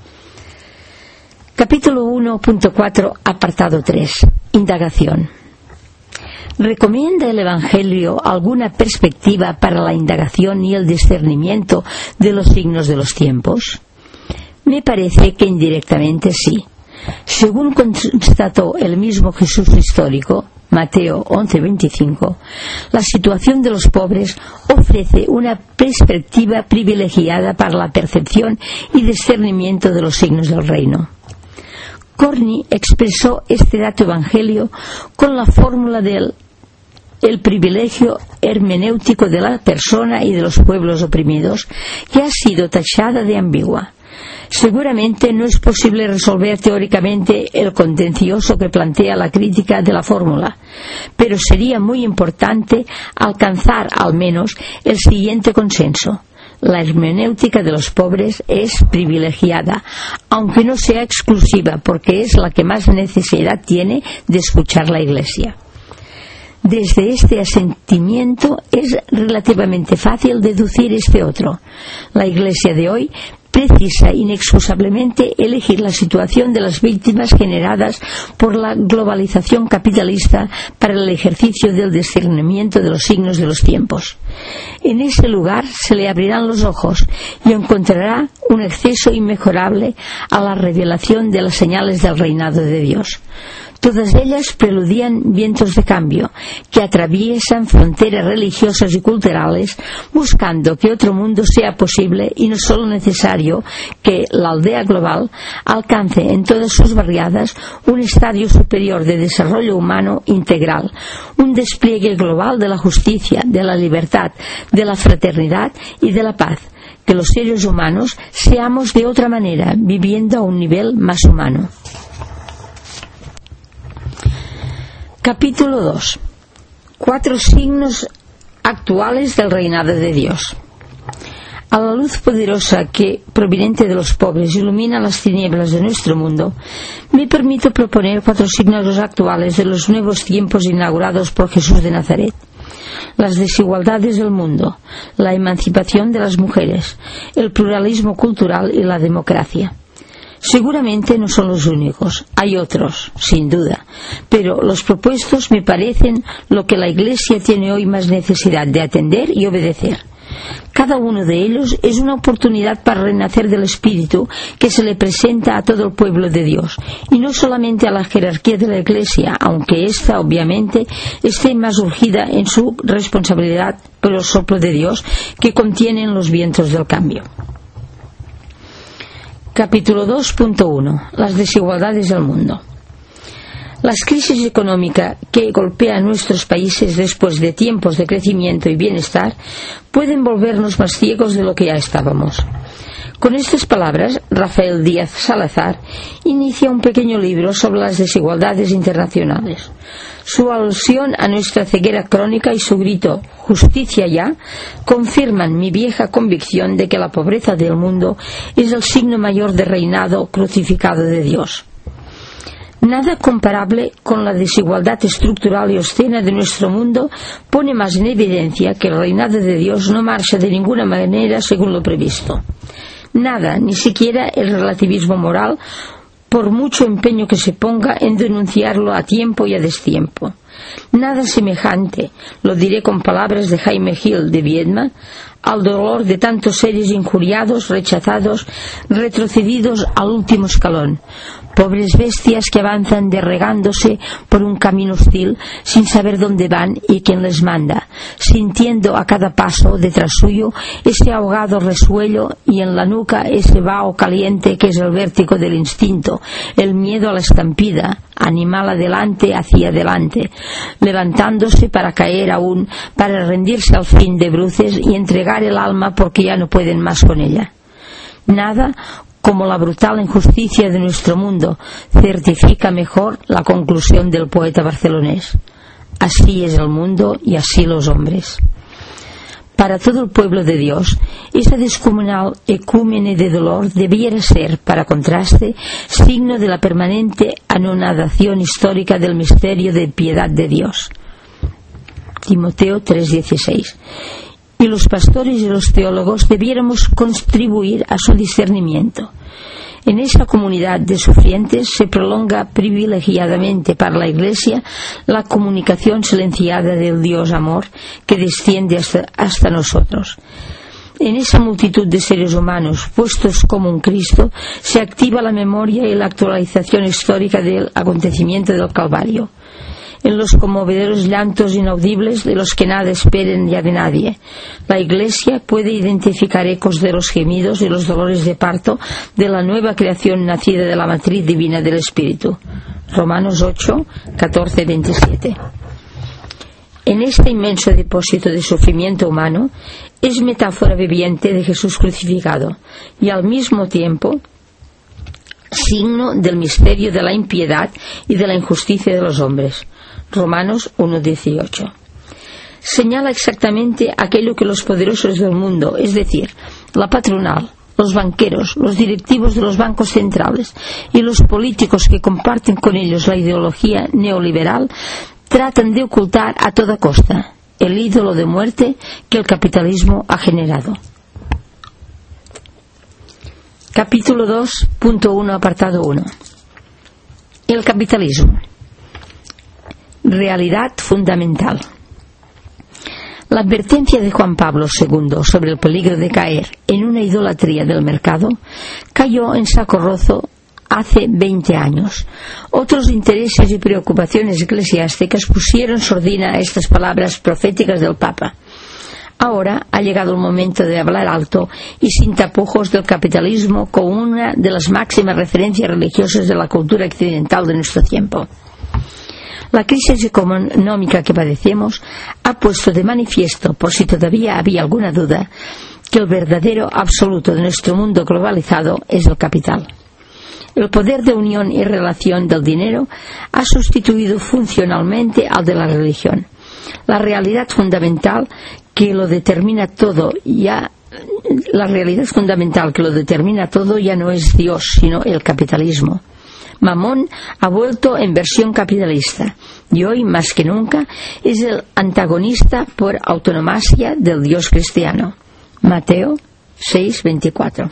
Capítulo uno punto cuatro, apartado tres. Indagación. ¿Recomienda el Evangelio alguna perspectiva para la indagación y el discernimiento de los signos de los tiempos? Me parece que indirectamente sí. Según constató el mismo Jesús histórico, Mateo once veinticinco, la situación de los pobres ofrece una perspectiva privilegiada para la percepción y discernimiento de los signos del reino. Corny expresó este dato evangelio con la fórmula del el privilegio hermenéutico de la persona y de los pueblos oprimidos, que ha sido tachada de ambigua. Seguramente no es posible resolver teóricamente el contencioso que plantea la crítica de la fórmula, pero sería muy importante alcanzar al menos el siguiente consenso. La hermenéutica de los pobres es privilegiada, aunque no sea exclusiva, porque es la que más necesidad tiene de escuchar la Iglesia. Desde este asentimiento es relativamente fácil deducir este otro. La Iglesia de hoy precisa inexcusablemente elegir la situación de las víctimas generadas por la globalización capitalista para el ejercicio del discernimiento de los signos de los tiempos. En ese lugar se le abrirán los ojos y encontrará un acceso inmejorable a la revelación de las señales del reinado de Dios. Todas ellas preludían vientos de cambio que atraviesan fronteras religiosas y culturales, buscando que otro mundo sea posible y no solo necesario que la aldea global alcance en todas sus barriadas un estadio superior de desarrollo humano integral, un despliegue global de la justicia, de la libertad, de la fraternidad y de la paz, que los seres humanos seamos de otra manera, viviendo a un nivel más humano. Capítulo dos. Cuatro signos actuales del reinado de Dios. A la luz poderosa que, proveniente de los pobres, ilumina las tinieblas de nuestro mundo, me permito proponer cuatro signos actuales de los nuevos tiempos inaugurados por Jesús de Nazaret. Las desigualdades del mundo, la emancipación de las mujeres, el pluralismo cultural y la democracia. Seguramente no son los únicos, hay otros, sin duda, pero los propuestos me parecen lo que la Iglesia tiene hoy más necesidad de atender y obedecer. Cada uno de ellos es una oportunidad para renacer del espíritu que se le presenta a todo el pueblo de Dios, y no solamente a la jerarquía de la Iglesia, aunque ésta obviamente esté más urgida en su responsabilidad por el soplo de Dios que contienen los vientos del cambio. Capítulo dos punto uno. Las desigualdades del mundo. Las crisis económicas que golpean nuestros países después de tiempos de crecimiento y bienestar pueden volvernos más ciegos de lo que ya estábamos. Con estas palabras, Rafael Díaz Salazar inicia un pequeño libro sobre las desigualdades internacionales. Su alusión a nuestra ceguera crónica y su grito «justicia ya» confirman mi vieja convicción de que la pobreza del mundo es el signo mayor de reinado crucificado de Dios. Nada comparable con la desigualdad estructural y obscena de nuestro mundo pone más en evidencia que el reinado de Dios no marcha de ninguna manera según lo previsto. Nada, ni siquiera el relativismo moral, por mucho empeño que se ponga en denunciarlo a tiempo y a destiempo. Nada semejante, lo diré con palabras de Jaime Gil de Viedma, al dolor de tantos seres injuriados, rechazados, retrocedidos al último escalón. Pobres bestias que avanzan derregándose por un camino hostil sin saber dónde van y quién les manda, sintiendo a cada paso detrás suyo ese ahogado resuello y en la nuca ese vaho caliente que es el vértigo del instinto, el miedo a la estampida, animal adelante hacia adelante, levantándose para caer aún, para rendirse al fin de bruces y entregar el alma porque ya no pueden más con ella. Nada como la brutal injusticia de nuestro mundo certifica mejor la conclusión del poeta barcelonés. Así es el mundo y así los hombres. Para todo el pueblo de Dios, esa descomunal ecúmene de dolor debiera ser, para contraste, signo de la permanente anonadación histórica del misterio de piedad de Dios. Timoteo tres dieciséis. Y los pastores y los teólogos debiéramos contribuir a su discernimiento. En esa comunidad de sufrientes se prolonga privilegiadamente para la Iglesia la comunicación silenciada del Dios amor que desciende hasta, hasta nosotros. En esa multitud de seres humanos puestos como un Cristo se activa la memoria y la actualización histórica del acontecimiento del Calvario. En los conmovedores llantos inaudibles de los que nada esperen ya de nadie, la Iglesia puede identificar ecos de los gemidos y los dolores de parto de la nueva creación nacida de la matriz divina del Espíritu. Romanos ocho, catorce, veintisiete. En este inmenso depósito de sufrimiento humano es metáfora viviente de Jesús crucificado y al mismo tiempo signo del misterio de la impiedad y de la injusticia de los hombres. Romanos uno dieciocho. Señala exactamente aquello que los poderosos del mundo, es decir, la patronal, los banqueros, los directivos de los bancos centrales y los políticos que comparten con ellos la ideología neoliberal, tratan de ocultar a toda costa: el ídolo de muerte que el capitalismo ha generado. Capítulo dos punto uno, apartado uno. El capitalismo. Realidad fundamental. La advertencia de Juan Pablo segundo sobre el peligro de caer en una idolatría del mercado cayó en saco roto hace veinte años. Otros intereses y preocupaciones eclesiásticas pusieron sordina a estas palabras proféticas del Papa. Ahora ha llegado el momento de hablar alto y sin tapujos del capitalismo como una de las máximas referencias religiosas de la cultura occidental de nuestro tiempo. La crisis económica que padecemos ha puesto de manifiesto, por si todavía había alguna duda, que el verdadero absoluto de nuestro mundo globalizado es el capital. El poder de unión y relación del dinero ha sustituido funcionalmente al de la religión. La realidad fundamental que lo determina todo ya la realidad fundamental que lo determina todo ya no es Dios, sino el capitalismo. Mamón ha vuelto en versión capitalista y hoy más que nunca es el antagonista por autonomasia del Dios cristiano. Mateo seis veinticuatro.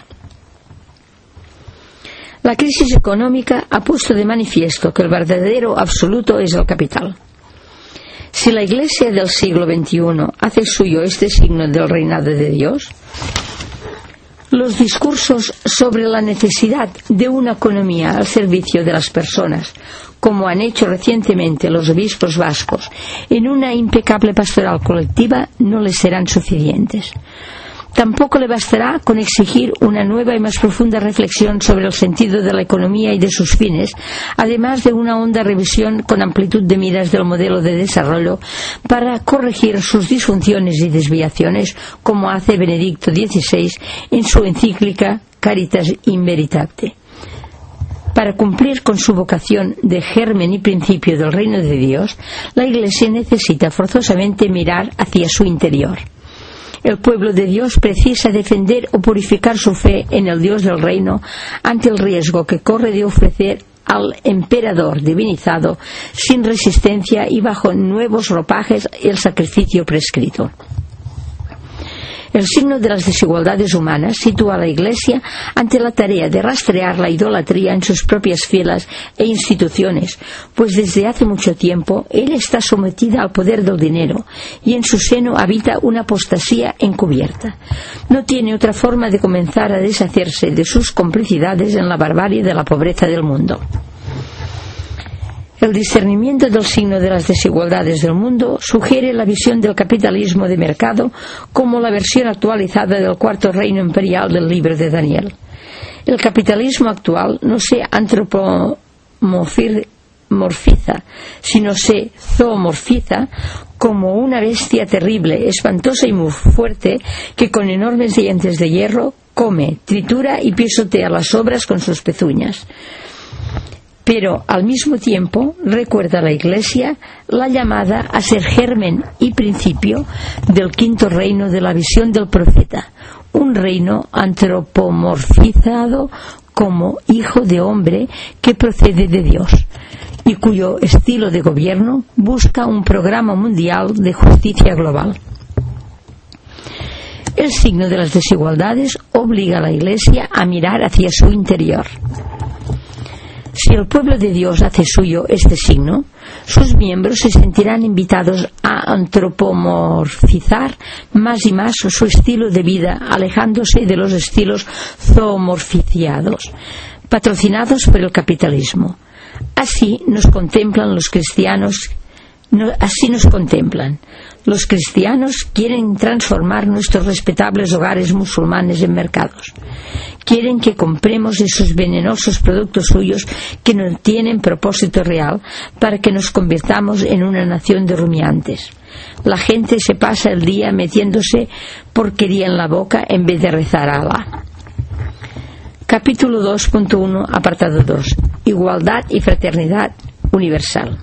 La crisis económica ha puesto de manifiesto que el verdadero absoluto es el capital. Si la Iglesia del siglo veintiuno hace suyo este signo del reinado de Dios, los discursos sobre la necesidad de una economía al servicio de las personas, como han hecho recientemente los obispos vascos en una impecable pastoral colectiva, no les serán suficientes. Tampoco le bastará con exigir una nueva y más profunda reflexión sobre el sentido de la economía y de sus fines, además de una honda revisión con amplitud de miras del modelo de desarrollo para corregir sus disfunciones y desviaciones, como hace Benedicto dieciséis en su encíclica Caritas in Veritate. Para cumplir con su vocación de germen y principio del reino de Dios, la Iglesia necesita forzosamente mirar hacia su interior. El pueblo de Dios precisa defender o purificar su fe en el Dios del reino ante el riesgo que corre de ofrecer al emperador divinizado sin resistencia y bajo nuevos ropajes el sacrificio prescrito. El signo de las desigualdades humanas sitúa a la Iglesia ante la tarea de rastrear la idolatría en sus propias filas e instituciones, pues desde hace mucho tiempo ella está sometida al poder del dinero y en su seno habita una apostasía encubierta. No tiene otra forma de comenzar a deshacerse de sus complicidades en la barbarie de la pobreza del mundo. El discernimiento del signo de las desigualdades del mundo sugiere la visión del capitalismo de mercado como la versión actualizada del cuarto reino imperial del libro de Daniel. El capitalismo actual no se antropomorfiza, sino se zoomorfiza como una bestia terrible, espantosa y muy fuerte que con enormes dientes de hierro come, tritura y pisotea las obras con sus pezuñas. Pero al mismo tiempo recuerda a la Iglesia la llamada a ser germen y principio del quinto reino de la visión del profeta, un reino antropomorfizado como hijo de hombre que procede de Dios y cuyo estilo de gobierno busca un programa mundial de justicia global. El signo de las desigualdades obliga a la Iglesia a mirar hacia su interior. Si el pueblo de Dios hace suyo este signo, sus miembros se sentirán invitados a antropomorfizar más y más su estilo de vida, alejándose de los estilos zoomorficiados, patrocinados por el capitalismo. Así nos contemplan los cristianos, no, así nos contemplan. Los cristianos quieren transformar nuestros respetables hogares musulmanes en mercados. Quieren que compremos esos venenosos productos suyos que no tienen propósito real para que nos convirtamos en una nación de rumiantes. La gente se pasa el día metiéndose porquería en la boca en vez de rezar a Alá. Capítulo dos punto uno, apartado dos. Igualdad y fraternidad universal.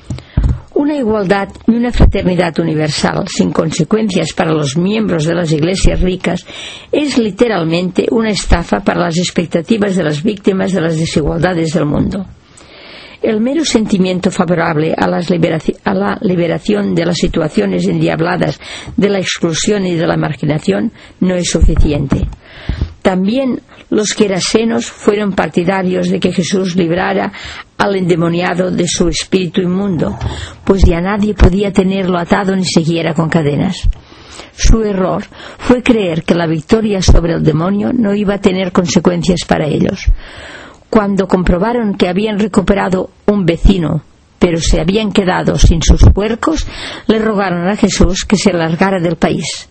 Una igualdad y una fraternidad universal sin consecuencias para los miembros de las iglesias ricas es literalmente una estafa para las expectativas de las víctimas de las desigualdades del mundo. El mero sentimiento favorable a, las liberaci- a la liberación de las situaciones endiabladas de la exclusión y de la marginación no es suficiente. También los gerasenos fueron partidarios de que Jesús librara al endemoniado de su espíritu inmundo, pues ya nadie podía tenerlo atado ni siquiera con cadenas. Su error fue creer que la victoria sobre el demonio no iba a tener consecuencias para ellos. Cuando comprobaron que habían recuperado un vecino, pero se habían quedado sin sus puercos, le rogaron a Jesús que se largara del país.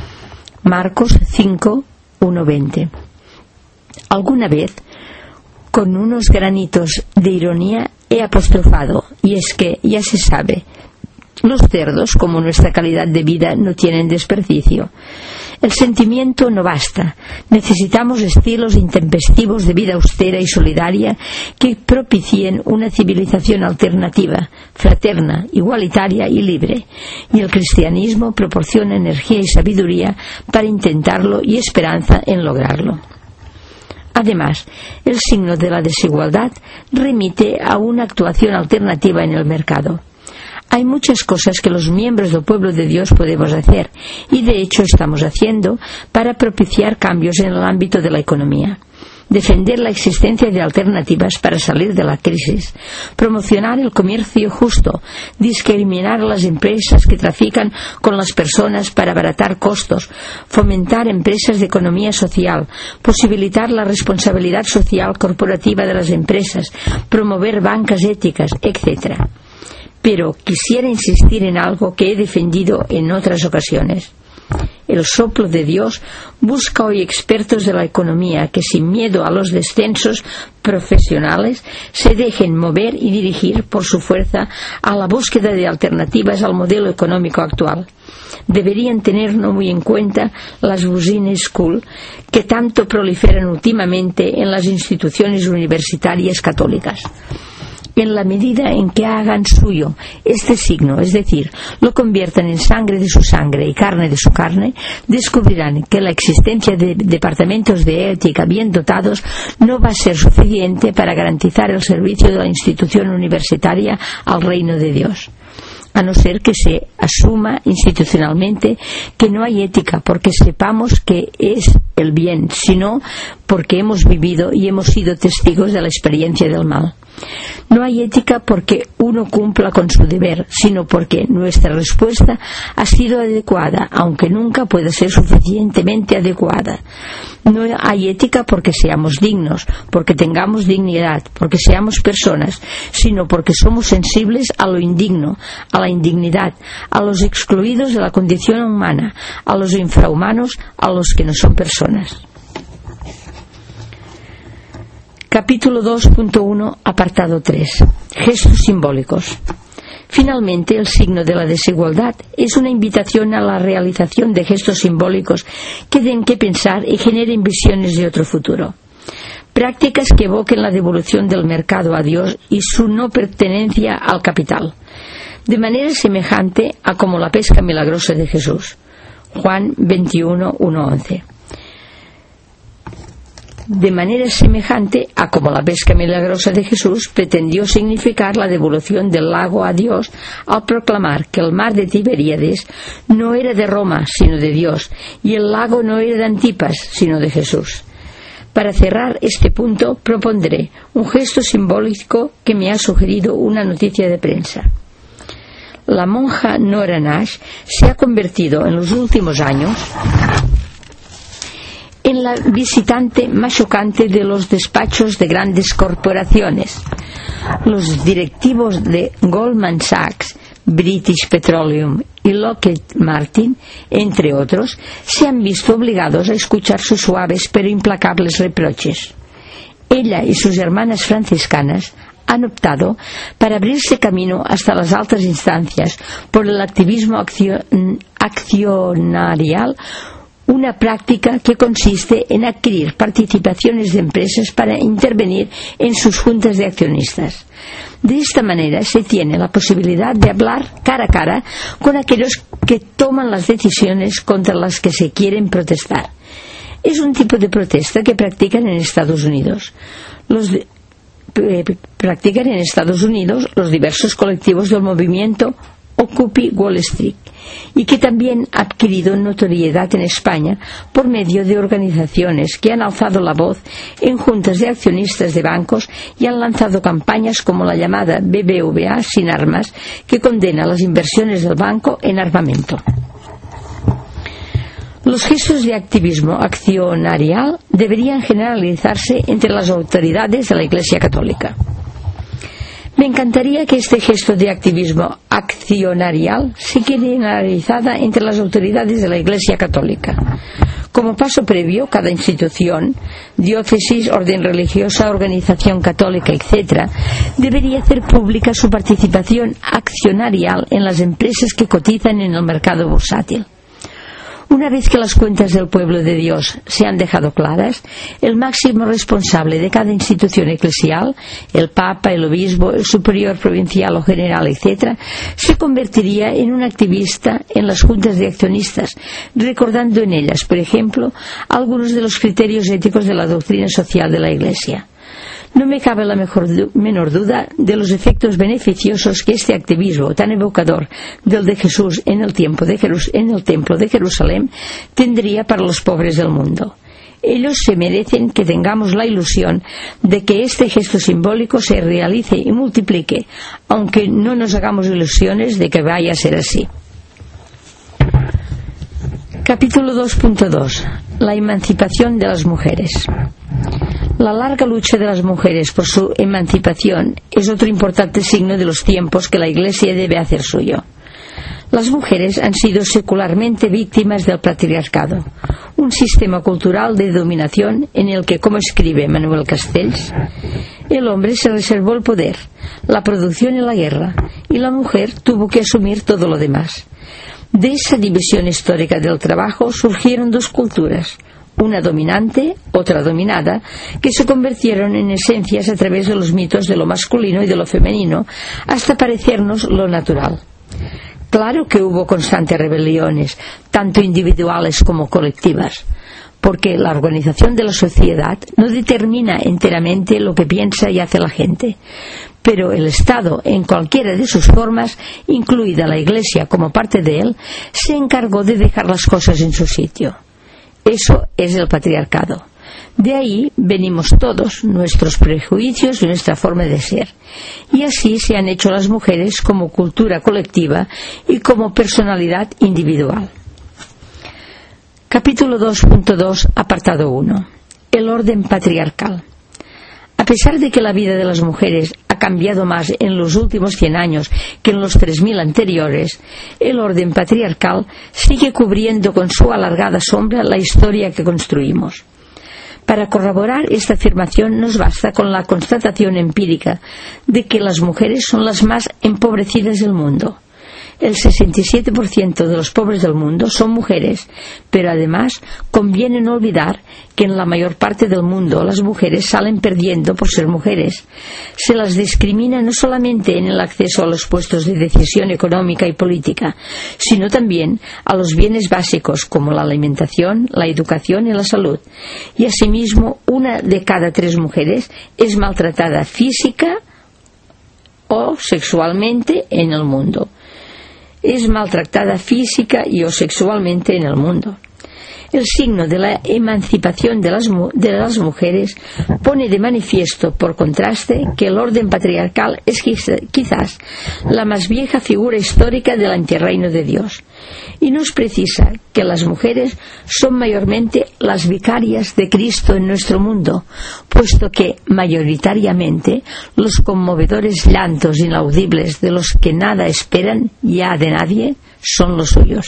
Marcos cinco, uno veinte. Alguna vez, con unos granitos de ironía, he apostrofado, y es que ya se sabe, los cerdos, como nuestra calidad de vida, no tienen desperdicio. El sentimiento no basta. Necesitamos estilos intempestivos de vida austera y solidaria que propicien una civilización alternativa, fraterna, igualitaria y libre. Y el cristianismo proporciona energía y sabiduría para intentarlo y esperanza en lograrlo. Además, el signo de la desigualdad remite a una actuación alternativa en el mercado. Hay muchas cosas que los miembros del pueblo de Dios podemos hacer, y de hecho estamos haciendo, para propiciar cambios en el ámbito de la economía. Defender la existencia de alternativas para salir de la crisis, promocionar el comercio justo, discriminar a las empresas que trafican con las personas para abaratar costos, fomentar empresas de economía social, posibilitar la responsabilidad social corporativa de las empresas, promover bancas éticas, etcétera. Pero quisiera insistir en algo que he defendido en otras ocasiones. El soplo de Dios busca hoy expertos de la economía que, sin miedo a los descensos profesionales, se dejen mover y dirigir por su fuerza a la búsqueda de alternativas al modelo económico actual. Deberían tener muy en cuenta las business school que tanto proliferan últimamente en las instituciones universitarias católicas. En la medida en que hagan suyo este signo, es decir, lo conviertan en sangre de su sangre y carne de su carne, descubrirán que la existencia de departamentos de ética bien dotados no va a ser suficiente para garantizar el servicio de la institución universitaria al reino de Dios, a no ser que se asuma institucionalmente que no hay ética porque sepamos que es el bien, sino porque hemos vivido y hemos sido testigos de la experiencia del mal. No hay ética porque uno cumpla con su deber, sino porque nuestra respuesta ha sido adecuada, aunque nunca pueda ser suficientemente adecuada. No hay ética porque seamos dignos, porque tengamos dignidad, porque seamos personas, sino porque somos sensibles a lo indigno, a la indignidad, a los excluidos de la condición humana, a los infrahumanos, a los que no son personas. Capítulo dos punto uno, apartado tres. Gestos simbólicos. Finalmente, el signo de la desigualdad es una invitación a la realización de gestos simbólicos que den que pensar y generen visiones de otro futuro. Prácticas que evoquen la devolución del mercado a Dios y su no pertenencia al capital, de manera semejante a como la pesca milagrosa de Jesús. Juan veintiuno, uno a once. De manera semejante a como la pesca milagrosa de Jesús pretendió significar la devolución del lago a Dios al proclamar que el mar de Tiberíades no era de Roma sino de Dios y el lago no era de Antipas sino de Jesús. Para cerrar este punto propondré un gesto simbólico que me ha sugerido una noticia de prensa. La monja Nora Nash se ha convertido en los últimos años en la visitante más chocante de los despachos de grandes corporaciones. Los directivos de Goldman Sachs, British Petroleum y Lockheed Martin, entre otros, se han visto obligados a escuchar sus suaves pero implacables reproches. Ella y sus hermanas franciscanas han optado para abrirse camino hasta las altas instancias por el activismo accion- accionarial, una práctica que consiste en adquirir participaciones de empresas para intervenir en sus juntas de accionistas. De esta manera se tiene la posibilidad de hablar cara a cara con aquellos que toman las decisiones contra las que se quieren protestar. Es un tipo de protesta que practican en Estados Unidos. Los de, eh, practican en Estados Unidos los diversos colectivos del movimiento Occupy Wall Street, y que también ha adquirido notoriedad en España por medio de organizaciones que han alzado la voz en juntas de accionistas de bancos y han lanzado campañas como la llamada B B V A sin armas, que condena las inversiones del banco en armamento. Los gestos de activismo accionarial deberían generalizarse entre las autoridades de la Iglesia Católica. Me encantaría que este gesto de activismo accionarial se generalizara entre las autoridades de la Iglesia Católica. Como paso previo, cada institución, diócesis, orden religiosa, organización católica, etcétera, debería hacer pública su participación accionarial en las empresas que cotizan en el mercado bursátil. Una vez que las cuentas del pueblo de Dios se han dejado claras, el máximo responsable de cada institución eclesial, el Papa, el Obispo, el Superior Provincial o General, etcétera, se convertiría en un activista en las juntas de accionistas, recordando en ellas, por ejemplo, algunos de los criterios éticos de la doctrina social de la Iglesia. No me cabe la mejor, menor duda de los efectos beneficiosos que este activismo tan evocador del de Jesús en el, tiempo de Jerus, en el templo de Jerusalén tendría para los pobres del mundo. Ellos se merecen que tengamos la ilusión de que este gesto simbólico se realice y multiplique, aunque no nos hagamos ilusiones de que vaya a ser así. Capítulo dos punto dos. La emancipación de las mujeres. La larga lucha de las mujeres por su emancipación es otro importante signo de los tiempos que la Iglesia debe hacer suyo. Las mujeres han sido secularmente víctimas del patriarcado, un sistema cultural de dominación en el que, como escribe Manuel Castells, el hombre se reservó el poder, la producción y la guerra, y la mujer tuvo que asumir todo lo demás. De esa división histórica del trabajo surgieron dos culturas, una dominante, otra dominada, que se convirtieron en esencias a través de los mitos de lo masculino y de lo femenino, hasta parecernos lo natural. Claro que hubo constantes rebeliones, tanto individuales como colectivas, porque la organización de la sociedad no determina enteramente lo que piensa y hace la gente, pero el Estado, en cualquiera de sus formas, incluida la Iglesia como parte de él, se encargó de dejar las cosas en su sitio. Eso es el patriarcado. De ahí venimos todos, nuestros prejuicios y nuestra forma de ser. Y así se han hecho las mujeres como cultura colectiva y como personalidad individual. Capítulo dos punto dos, apartado uno. El orden patriarcal. A pesar de que la vida de las mujeres ha cambiado más en los últimos cien años que en los tres mil anteriores, el orden patriarcal sigue cubriendo con su alargada sombra la historia que construimos. Para corroborar esta afirmación nos basta con la constatación empírica de que las mujeres son las más empobrecidas del mundo. El sesenta y siete por ciento de los pobres del mundo son mujeres, pero además conviene no olvidar que en la mayor parte del mundo las mujeres salen perdiendo por ser mujeres. Se las discrimina no solamente en el acceso a los puestos de decisión económica y política, sino también a los bienes básicos como la alimentación, la educación y la salud. Y asimismo, una de cada tres mujeres es maltratada física o sexualmente en el mundo. Es maltratada física y o sexualmente en el mundo. El signo de la emancipación de las, de las mujeres pone de manifiesto, por contraste, que el orden patriarcal es quizás la más vieja figura histórica del antirreino de Dios. Y nos precisa que las mujeres son mayormente las vicarias de Cristo en nuestro mundo, puesto que, mayoritariamente, los conmovedores llantos inaudibles de los que nada esperan ya de nadie son los suyos.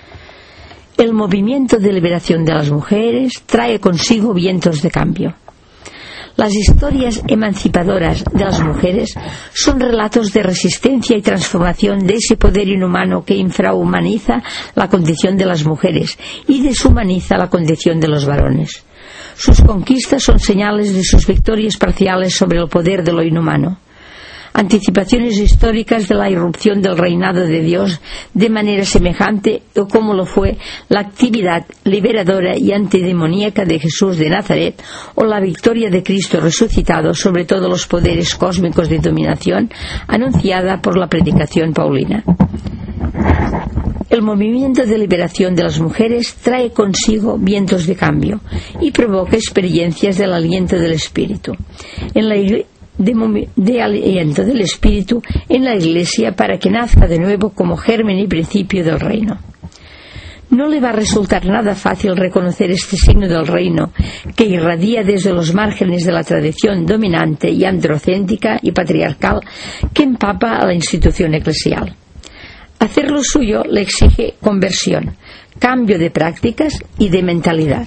El movimiento de liberación de las mujeres trae consigo vientos de cambio. Las historias emancipadoras de las mujeres son relatos de resistencia y transformación de ese poder inhumano que infrahumaniza la condición de las mujeres y deshumaniza la condición de los varones. Sus conquistas son señales de sus victorias parciales sobre el poder de lo inhumano. Anticipaciones históricas de la irrupción del reinado de Dios de manera semejante o como lo fue la actividad liberadora y antidemoníaca de Jesús de Nazaret o la victoria de Cristo resucitado sobre todos los poderes cósmicos de dominación anunciada por la predicación paulina. El movimiento de liberación de las mujeres trae consigo vientos de cambio y provoca experiencias del aliento del Espíritu. En la iglesia De, de aliento del Espíritu en la Iglesia para que nazca de nuevo como germen y principio del reino. No le va a resultar nada fácil reconocer este signo del reino que irradia desde los márgenes de la tradición dominante y androcéntrica y patriarcal que empapa a la institución eclesial. Hacer lo suyo le exige conversión, cambio de prácticas y de mentalidad.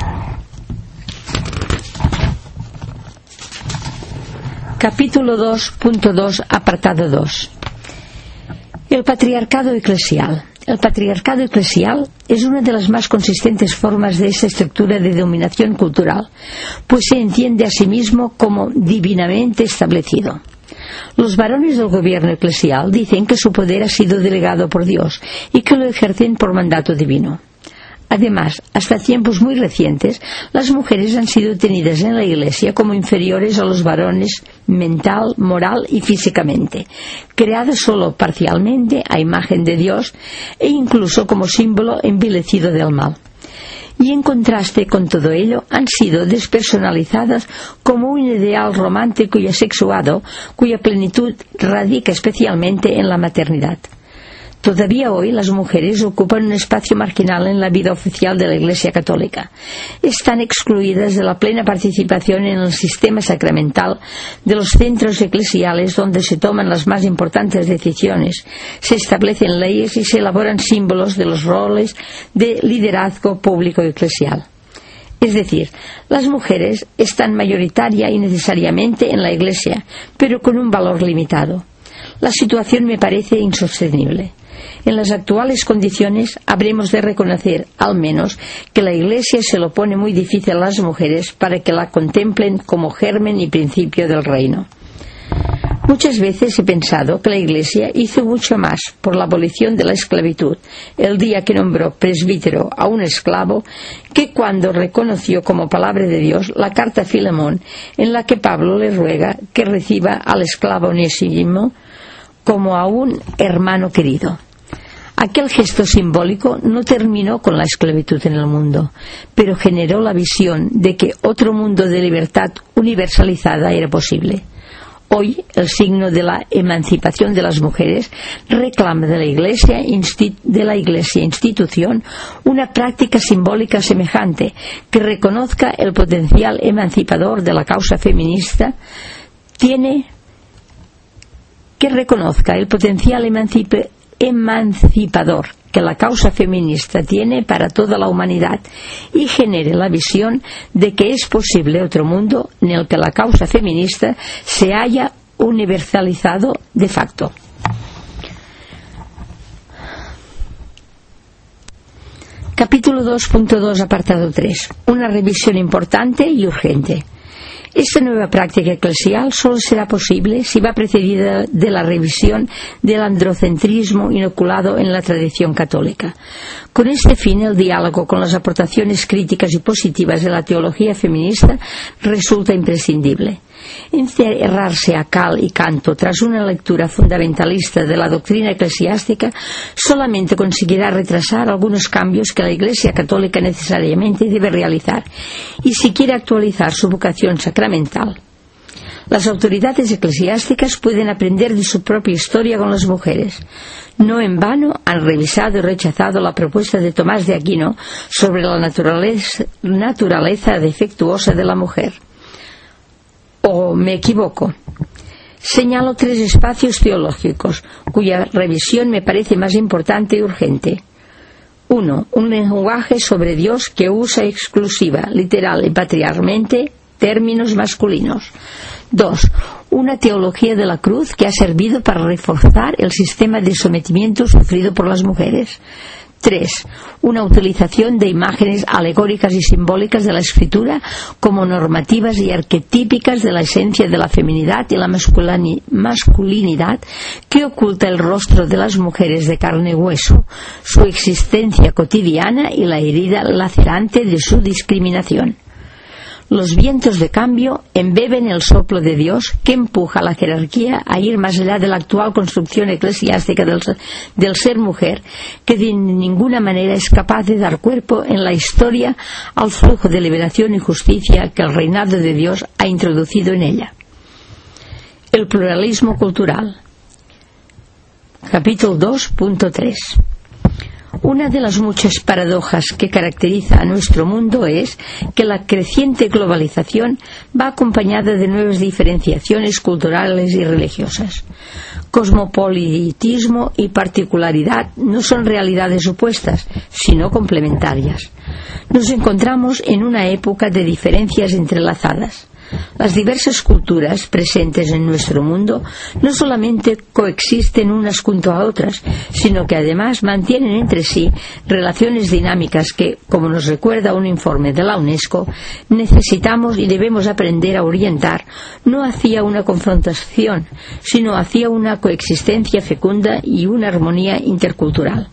Capítulo dos punto dos, apartado dos. El patriarcado eclesial. El patriarcado eclesial es una de las más consistentes formas de esa estructura de dominación cultural, pues se entiende a sí mismo como divinamente establecido. Los varones del gobierno eclesial dicen que su poder ha sido delegado por Dios y que lo ejercen por mandato divino. Además, hasta tiempos muy recientes, las mujeres han sido tenidas en la Iglesia como inferiores a los varones mental, moral y físicamente, creadas solo parcialmente a imagen de Dios e incluso como símbolo envilecido del mal. Y en contraste con todo ello, han sido despersonalizadas como un ideal romántico y asexuado cuya plenitud radica especialmente en la maternidad. Todavía hoy las mujeres ocupan un espacio marginal en la vida oficial de la Iglesia Católica. Están excluidas de la plena participación en el sistema sacramental de los centros eclesiales donde se toman las más importantes decisiones, se establecen leyes y se elaboran símbolos de los roles de liderazgo público eclesial. Es decir, las mujeres están mayoritaria y necesariamente en la Iglesia, pero con un valor limitado. La situación me parece insostenible. En las actuales condiciones habremos de reconocer, al menos, que la Iglesia se lo pone muy difícil a las mujeres para que la contemplen como germen y principio del reino. Muchas veces he pensado que la Iglesia hizo mucho más por la abolición de la esclavitud el día que nombró presbítero a un esclavo que cuando reconoció como palabra de Dios la carta a Filemón en la que Pablo le ruega que reciba al esclavo Onésimo como a un hermano querido. Aquel gesto simbólico no terminó con la esclavitud en el mundo, pero generó la visión de que otro mundo de libertad universalizada era posible. Hoy, el signo de la emancipación de las mujeres reclama de la Iglesia, de la Iglesia institución una práctica simbólica semejante que reconozca el potencial emancipador de la causa feminista, tiene que reconozca el potencial emancipador emancipador que la causa feminista tiene para toda la humanidad y genere la visión de que es posible otro mundo en el que la causa feminista se haya universalizado de facto. Capítulo dos punto dos, apartado tres. Una revisión importante y urgente. Esta nueva práctica eclesial solo será posible si va precedida de la revisión del androcentrismo inoculado en la tradición católica. Con este fin, el diálogo con las aportaciones críticas y positivas de la teología feminista resulta imprescindible. Encerrarse a cal y canto tras una lectura fundamentalista de la doctrina eclesiástica solamente conseguirá retrasar algunos cambios que la Iglesia Católica necesariamente debe realizar y si quiere actualizar su vocación sacramental. Las autoridades eclesiásticas pueden aprender de su propia historia con las mujeres. No en vano han revisado y rechazado la propuesta de Tomás de Aquino sobre la naturaleza, naturaleza defectuosa de la mujer. ¿O me equivoco? Señalo tres espacios teológicos cuya revisión me parece más importante y urgente. Uno, un lenguaje sobre Dios que usa exclusiva, literal y patriarcalmente términos masculinos. Dos, una teología de la cruz que ha servido para reforzar el sistema de sometimiento sufrido por las mujeres. Tres, una utilización de imágenes alegóricas y simbólicas de la Escritura como normativas y arquetípicas de la esencia de la feminidad y la masculinidad que oculta el rostro de las mujeres de carne y hueso, su existencia cotidiana y la herida lacerante de su discriminación. Los vientos de cambio embeben el soplo de Dios que empuja a la jerarquía a ir más allá de la actual construcción eclesiástica del, del ser mujer, que de ninguna manera es capaz de dar cuerpo en la historia al flujo de liberación y justicia que el reinado de Dios ha introducido en ella. El pluralismo cultural. Capítulo dos punto tres. Una de las muchas paradojas que caracteriza a nuestro mundo es que la creciente globalización va acompañada de nuevas diferenciaciones culturales y religiosas. Cosmopolitismo y particularidad no son realidades opuestas, sino complementarias. Nos encontramos en una época de diferencias entrelazadas. Las diversas culturas presentes en nuestro mundo no solamente coexisten unas junto a otras, sino que además mantienen entre sí relaciones dinámicas que, como nos recuerda un informe de la UNESCO, necesitamos y debemos aprender a orientar no hacia una confrontación, sino hacia una coexistencia fecunda y una armonía intercultural.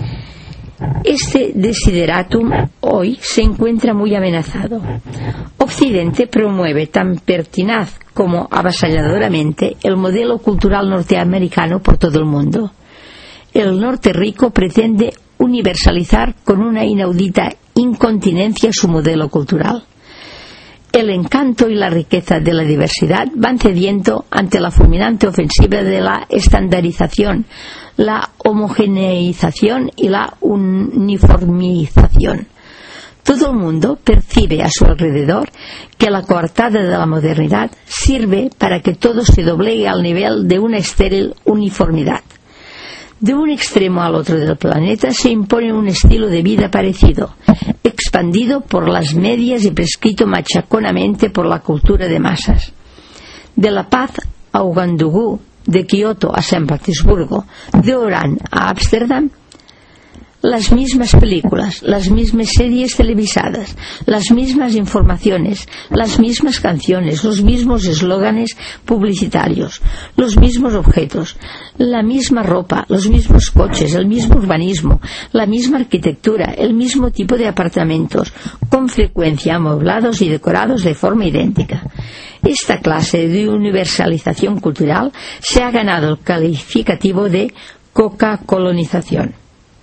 Este desideratum hoy se encuentra muy amenazado. Occidente promueve tan pertinaz como avasalladoramente el modelo cultural norteamericano por todo el mundo. El norte rico pretende universalizar con una inaudita incontinencia su modelo cultural. El encanto y la riqueza de la diversidad van cediendo ante la fulminante ofensiva de la estandarización, la homogeneización y la uniformización. Todo el mundo percibe a su alrededor que la coartada de la modernidad sirve para que todo se doblegue al nivel de una estéril uniformidad. De un extremo al otro del planeta se impone un estilo de vida parecido, expandido por las medias y prescrito machaconamente por la cultura de masas. De La Paz a Ouagadougou, de Kioto a San Petersburgo, de Orán a Ámsterdam, las mismas películas, las mismas series televisadas, las mismas informaciones, las mismas canciones, los mismos eslóganes publicitarios, los mismos objetos, la misma ropa, los mismos coches, el mismo urbanismo, la misma arquitectura, el mismo tipo de apartamentos, con frecuencia amoblados y decorados de forma idéntica. Esta clase de universalización cultural se ha ganado el calificativo de coca-colonización.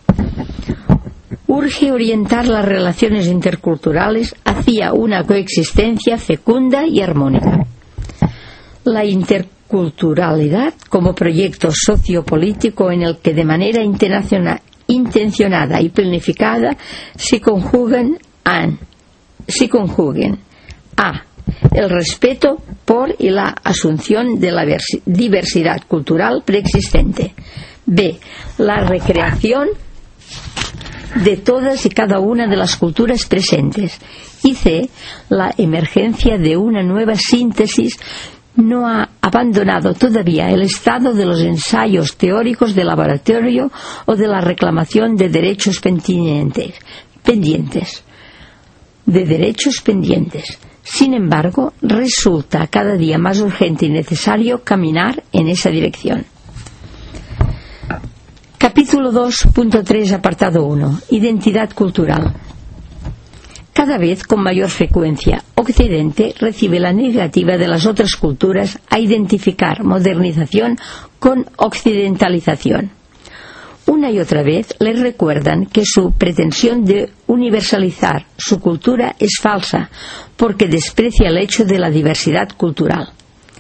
Urge orientar las relaciones interculturales hacia una coexistencia fecunda y armónica. La interculturalidad como proyecto sociopolítico en el que de manera intencionada y planificada se conjuguen a, se conjuguen a el respeto por y la asunción de la diversidad cultural preexistente. B. La recreación de todas y cada una de las culturas presentes. Y C. La emergencia de una nueva síntesis no ha abandonado todavía el estado de los ensayos teóricos de laboratorio o de la reclamación de derechos pendientes, pendientes, de derechos pendientes. Sin embargo, resulta cada día más urgente y necesario caminar en esa dirección. Capítulo dos punto tres, apartado uno. Identidad cultural. Cada vez con mayor frecuencia, Occidente recibe la negativa de las otras culturas a identificar modernización con occidentalización. Una y otra vez les recuerdan que su pretensión de universalizar su cultura es falsa, porque desprecia el hecho de la diversidad cultural.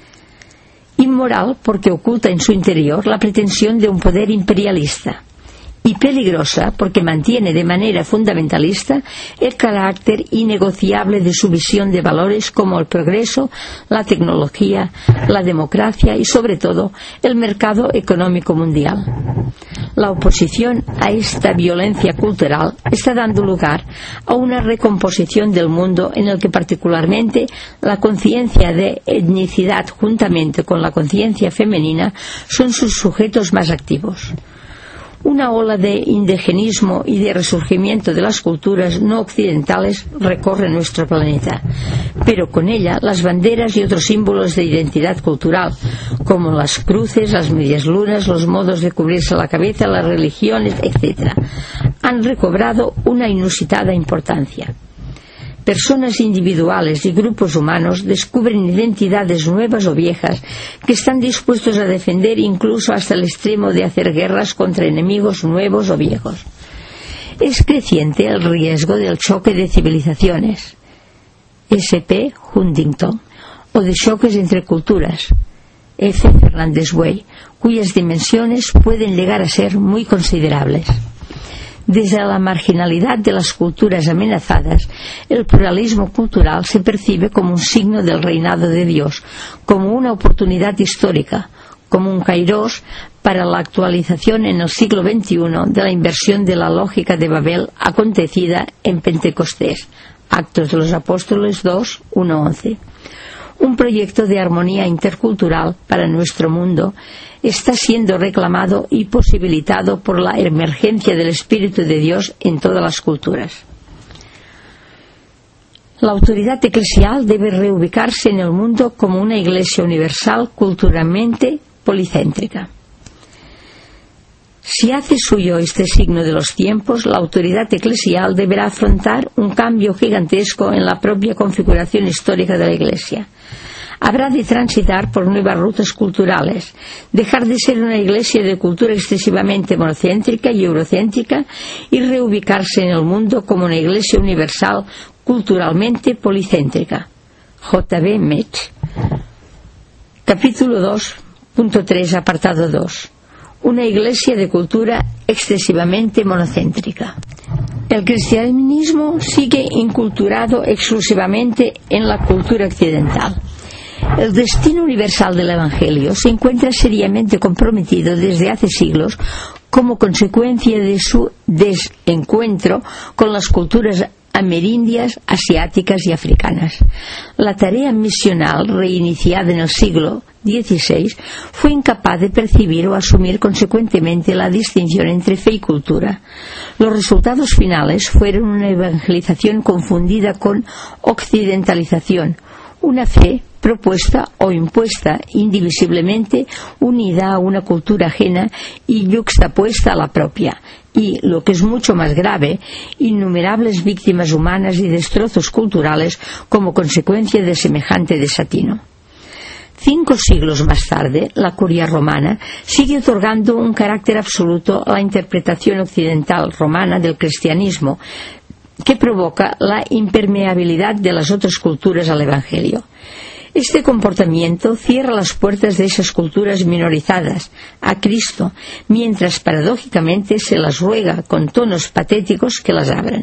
Inmoral porque oculta en su interior la pretensión de un poder imperialista, y peligrosa porque mantiene de manera fundamentalista el carácter innegociable de su visión de valores como el progreso, la tecnología, la democracia y sobre todo el mercado económico mundial. La oposición a esta violencia cultural está dando lugar a una recomposición del mundo en el que particularmente la conciencia de etnicidad juntamente con la conciencia femenina son sus sujetos más activos. Una ola de indigenismo y de resurgimiento de las culturas no occidentales recorre nuestro planeta, pero con ella las banderas y otros símbolos de identidad cultural, como las cruces, las medias lunas, los modos de cubrirse la cabeza, las religiones, etcétera, han recobrado una inusitada importancia. Personas individuales y grupos humanos descubren identidades nuevas o viejas que están dispuestos a defender incluso hasta el extremo de hacer guerras contra enemigos nuevos o viejos. Es creciente el riesgo del choque de civilizaciones, S P Huntington, o de choques entre culturas, F Fernández Buey, cuyas dimensiones pueden llegar a ser muy considerables. Desde la marginalidad de las culturas amenazadas, el pluralismo cultural se percibe como un signo del reinado de Dios, como una oportunidad histórica, como un kairos para la actualización en el siglo veintiuno de la inversión de la lógica de Babel acontecida en Pentecostés. Actos de los Apóstoles dos, uno a once. Un proyecto de armonía intercultural para nuestro mundo está siendo reclamado y posibilitado por la emergencia del Espíritu de Dios en todas las culturas. La autoridad eclesial debe reubicarse en el mundo como una iglesia universal culturalmente policéntrica. Si hace suyo este signo de los tiempos, la autoridad eclesial deberá afrontar un cambio gigantesco en la propia configuración histórica de la Iglesia. Habrá de transitar por nuevas rutas culturales, dejar de ser una iglesia de cultura excesivamente monocéntrica y eurocéntrica y reubicarse en el mundo como una iglesia universal culturalmente policéntrica. J B Mech. Capítulo dos punto tres, apartado dos. Una iglesia de cultura excesivamente monocéntrica. El cristianismo sigue inculturado exclusivamente en la cultura occidental. El destino universal del Evangelio se encuentra seriamente comprometido desde hace siglos como consecuencia de su desencuentro con las culturas amerindias, asiáticas y africanas. La tarea misional, reiniciada en el siglo dieciséis, fue incapaz de percibir o asumir consecuentemente la distinción entre fe y cultura. Los resultados finales fueron una evangelización confundida con occidentalización, una fe propuesta o impuesta indivisiblemente, unida a una cultura ajena y yuxtapuesta a la propia, y, lo que es mucho más grave, innumerables víctimas humanas y destrozos culturales como consecuencia de semejante desatino. Cinco siglos más tarde, la curia romana sigue otorgando un carácter absoluto a la interpretación occidental romana del cristianismo, que provoca la impermeabilidad de las otras culturas al Evangelio. Este comportamiento cierra las puertas de esas culturas minorizadas a Cristo, mientras paradójicamente se las ruega con tonos patéticos que las abran.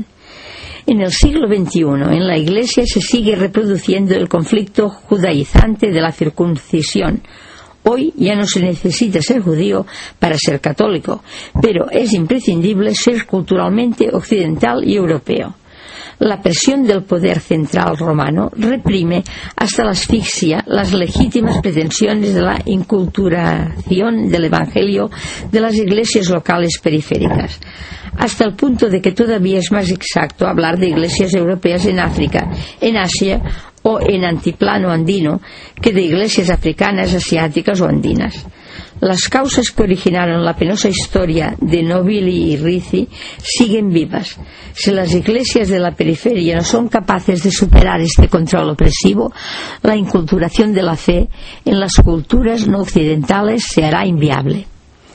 En el siglo veintiuno, en la Iglesia se sigue reproduciendo el conflicto judaizante de la circuncisión. Hoy ya no se necesita ser judío para ser católico, pero es imprescindible ser culturalmente occidental y europeo. La presión del poder central romano reprime hasta la asfixia las legítimas pretensiones de la inculturación del Evangelio de las iglesias locales periféricas, hasta el punto de que todavía es más exacto hablar de iglesias europeas en África, en Asia o en antiplano andino que de iglesias africanas, asiáticas o andinas. Las causas que originaron la penosa historia de Nobili y Rizzi siguen vivas. Si las iglesias de la periferia no son capaces de superar este control opresivo, la inculturación de la fe en las culturas no occidentales se hará inviable.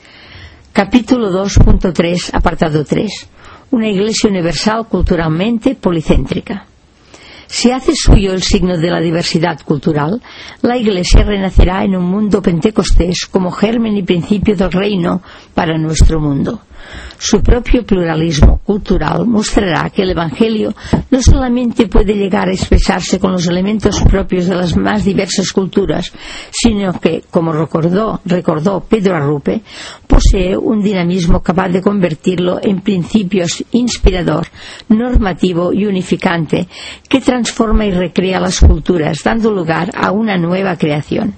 Capítulo dos punto tres, apartado tres. Una iglesia universal culturalmente policéntrica. Si hace suyo el signo de la diversidad cultural, la Iglesia renacerá en un mundo pentecostés como germen y principio del reino para nuestro mundo. Su propio pluralismo cultural mostrará que el Evangelio no solamente puede llegar a expresarse con los elementos propios de las más diversas culturas, sino que, como recordó, recordó Pedro Arrupe, posee un dinamismo capaz de convertirlo en principio inspirador, normativo y unificante, que transforma y recrea las culturas, dando lugar a una nueva creación.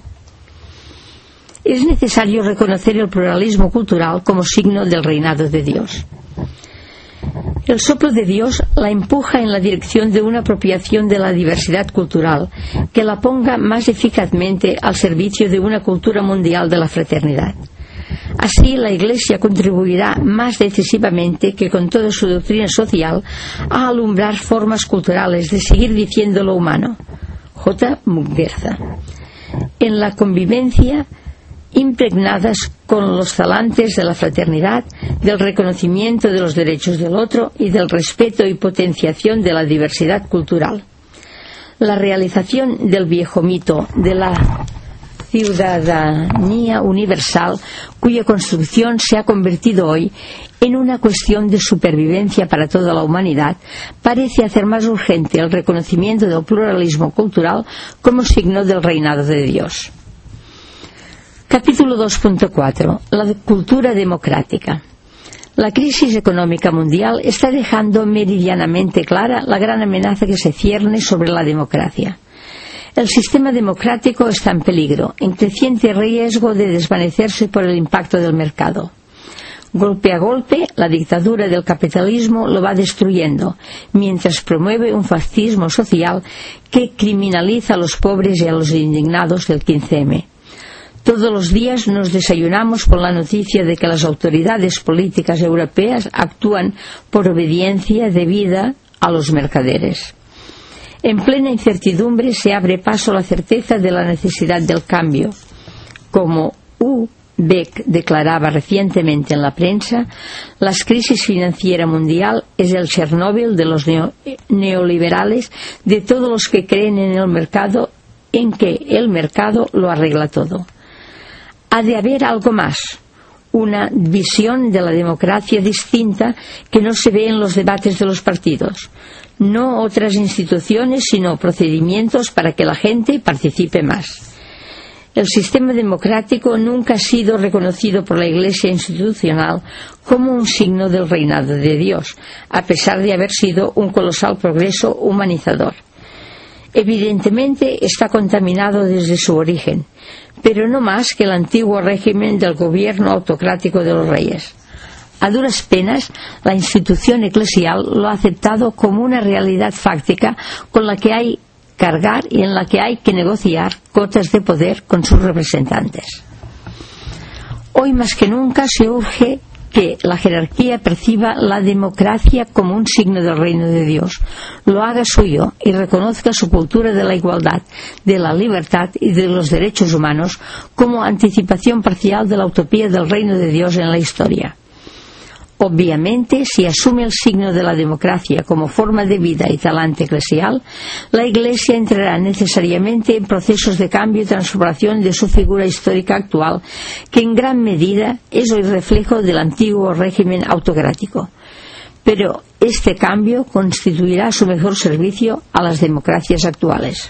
Es necesario reconocer el pluralismo cultural como signo del reinado de Dios. El soplo de Dios la empuja en la dirección de una apropiación de la diversidad cultural que la ponga más eficazmente al servicio de una cultura mundial de la fraternidad. Así, la Iglesia contribuirá más decisivamente que con toda su doctrina social a alumbrar formas culturales de seguir diciendo lo humano. J. Muguerza. En la convivencia, impregnadas con los talantes de la fraternidad, del reconocimiento de los derechos del otro y del respeto y potenciación de la diversidad cultural. La realización del viejo mito de la ciudadanía universal, cuya construcción se ha convertido hoy en una cuestión de supervivencia para toda la humanidad, parece hacer más urgente el reconocimiento del pluralismo cultural como signo del reinado de Dios. Capítulo dos punto cuatro. La cultura democrática. La crisis económica mundial está dejando meridianamente clara la gran amenaza que se cierne sobre la democracia. El sistema democrático está en peligro, en creciente riesgo de desvanecerse por el impacto del mercado. Golpe a golpe, la dictadura del capitalismo lo va destruyendo, mientras promueve un fascismo social que criminaliza a los pobres y a los indignados del quince eme. Todos los días nos desayunamos con la noticia de que las autoridades políticas europeas actúan por obediencia debida a los mercaderes. En plena incertidumbre se abre paso a la certeza de la necesidad del cambio. Como U Beck declaraba recientemente en la prensa, la crisis financiera mundial es el Chernóbil de los neo- neoliberales, de todos los que creen en el mercado, en que el mercado lo arregla todo. Ha de haber algo más, una visión de la democracia distinta que no se ve en los debates de los partidos. No otras instituciones, sino procedimientos para que la gente participe más. El sistema democrático nunca ha sido reconocido por la Iglesia institucional como un signo del reinado de Dios, a pesar de haber sido un colosal progreso humanizador. Evidentemente está contaminado desde su origen, pero no más que el antiguo régimen del gobierno autocrático de los reyes. A duras penas, la institución eclesial lo ha aceptado como una realidad fáctica con la que hay cargar y en la que hay que negociar cotas de poder con sus representantes. Hoy más que nunca se urge que la jerarquía perciba la democracia como un signo del reino de Dios, lo haga suyo y reconozca su cultura de la igualdad, de la libertad y de los derechos humanos como anticipación parcial de la utopía del reino de Dios en la historia. Obviamente, si asume el signo de la democracia como forma de vida y talante eclesial, la Iglesia entrará necesariamente en procesos de cambio y transformación de su figura histórica actual, que en gran medida es hoy reflejo del antiguo régimen autocrático. Pero este cambio constituirá su mejor servicio a las democracias actuales.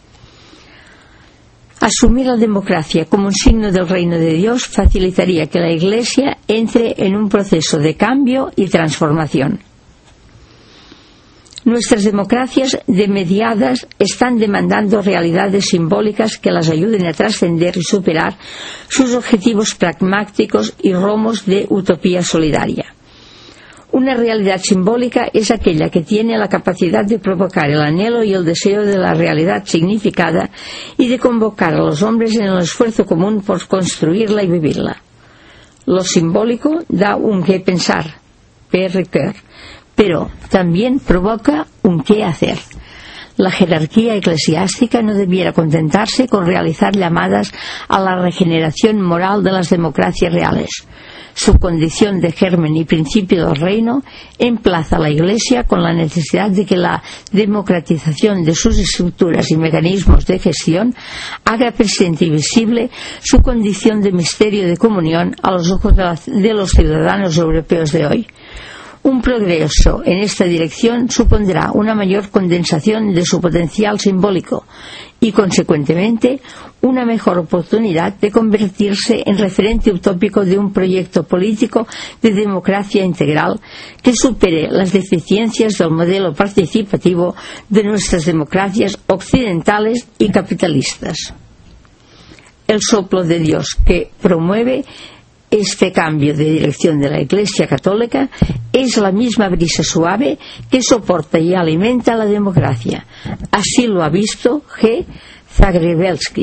Asumir la democracia como un signo del reino de Dios facilitaría que la Iglesia entre en un proceso de cambio y transformación. Nuestras democracias demediadas están demandando realidades simbólicas que las ayuden a trascender y superar sus objetivos pragmáticos y romos de utopía solidaria. Una realidad simbólica es aquella que tiene la capacidad de provocar el anhelo y el deseo de la realidad significada y de convocar a los hombres en el esfuerzo común por construirla y vivirla. Lo simbólico da un qué pensar, per cœur, pero también provoca un qué hacer. La jerarquía eclesiástica no debiera contentarse con realizar llamadas a la regeneración moral de las democracias reales. Su condición de germen y principio del reino emplaza a la Iglesia con la necesidad de que la democratización de sus estructuras y mecanismos de gestión haga presente y visible su condición de misterio de comunión a los ojos de, la, de los ciudadanos europeos de hoy. Un progreso en esta dirección supondrá una mayor condensación de su potencial simbólico y, consecuentemente, una mejor oportunidad de convertirse en referente utópico de un proyecto político de democracia integral que supere las deficiencias del modelo participativo de nuestras democracias occidentales y capitalistas. El soplo de Dios que promueve este cambio de dirección de la Iglesia Católica es la misma brisa suave que soporta y alimenta la democracia. Así lo ha visto G. Zagrebelsky.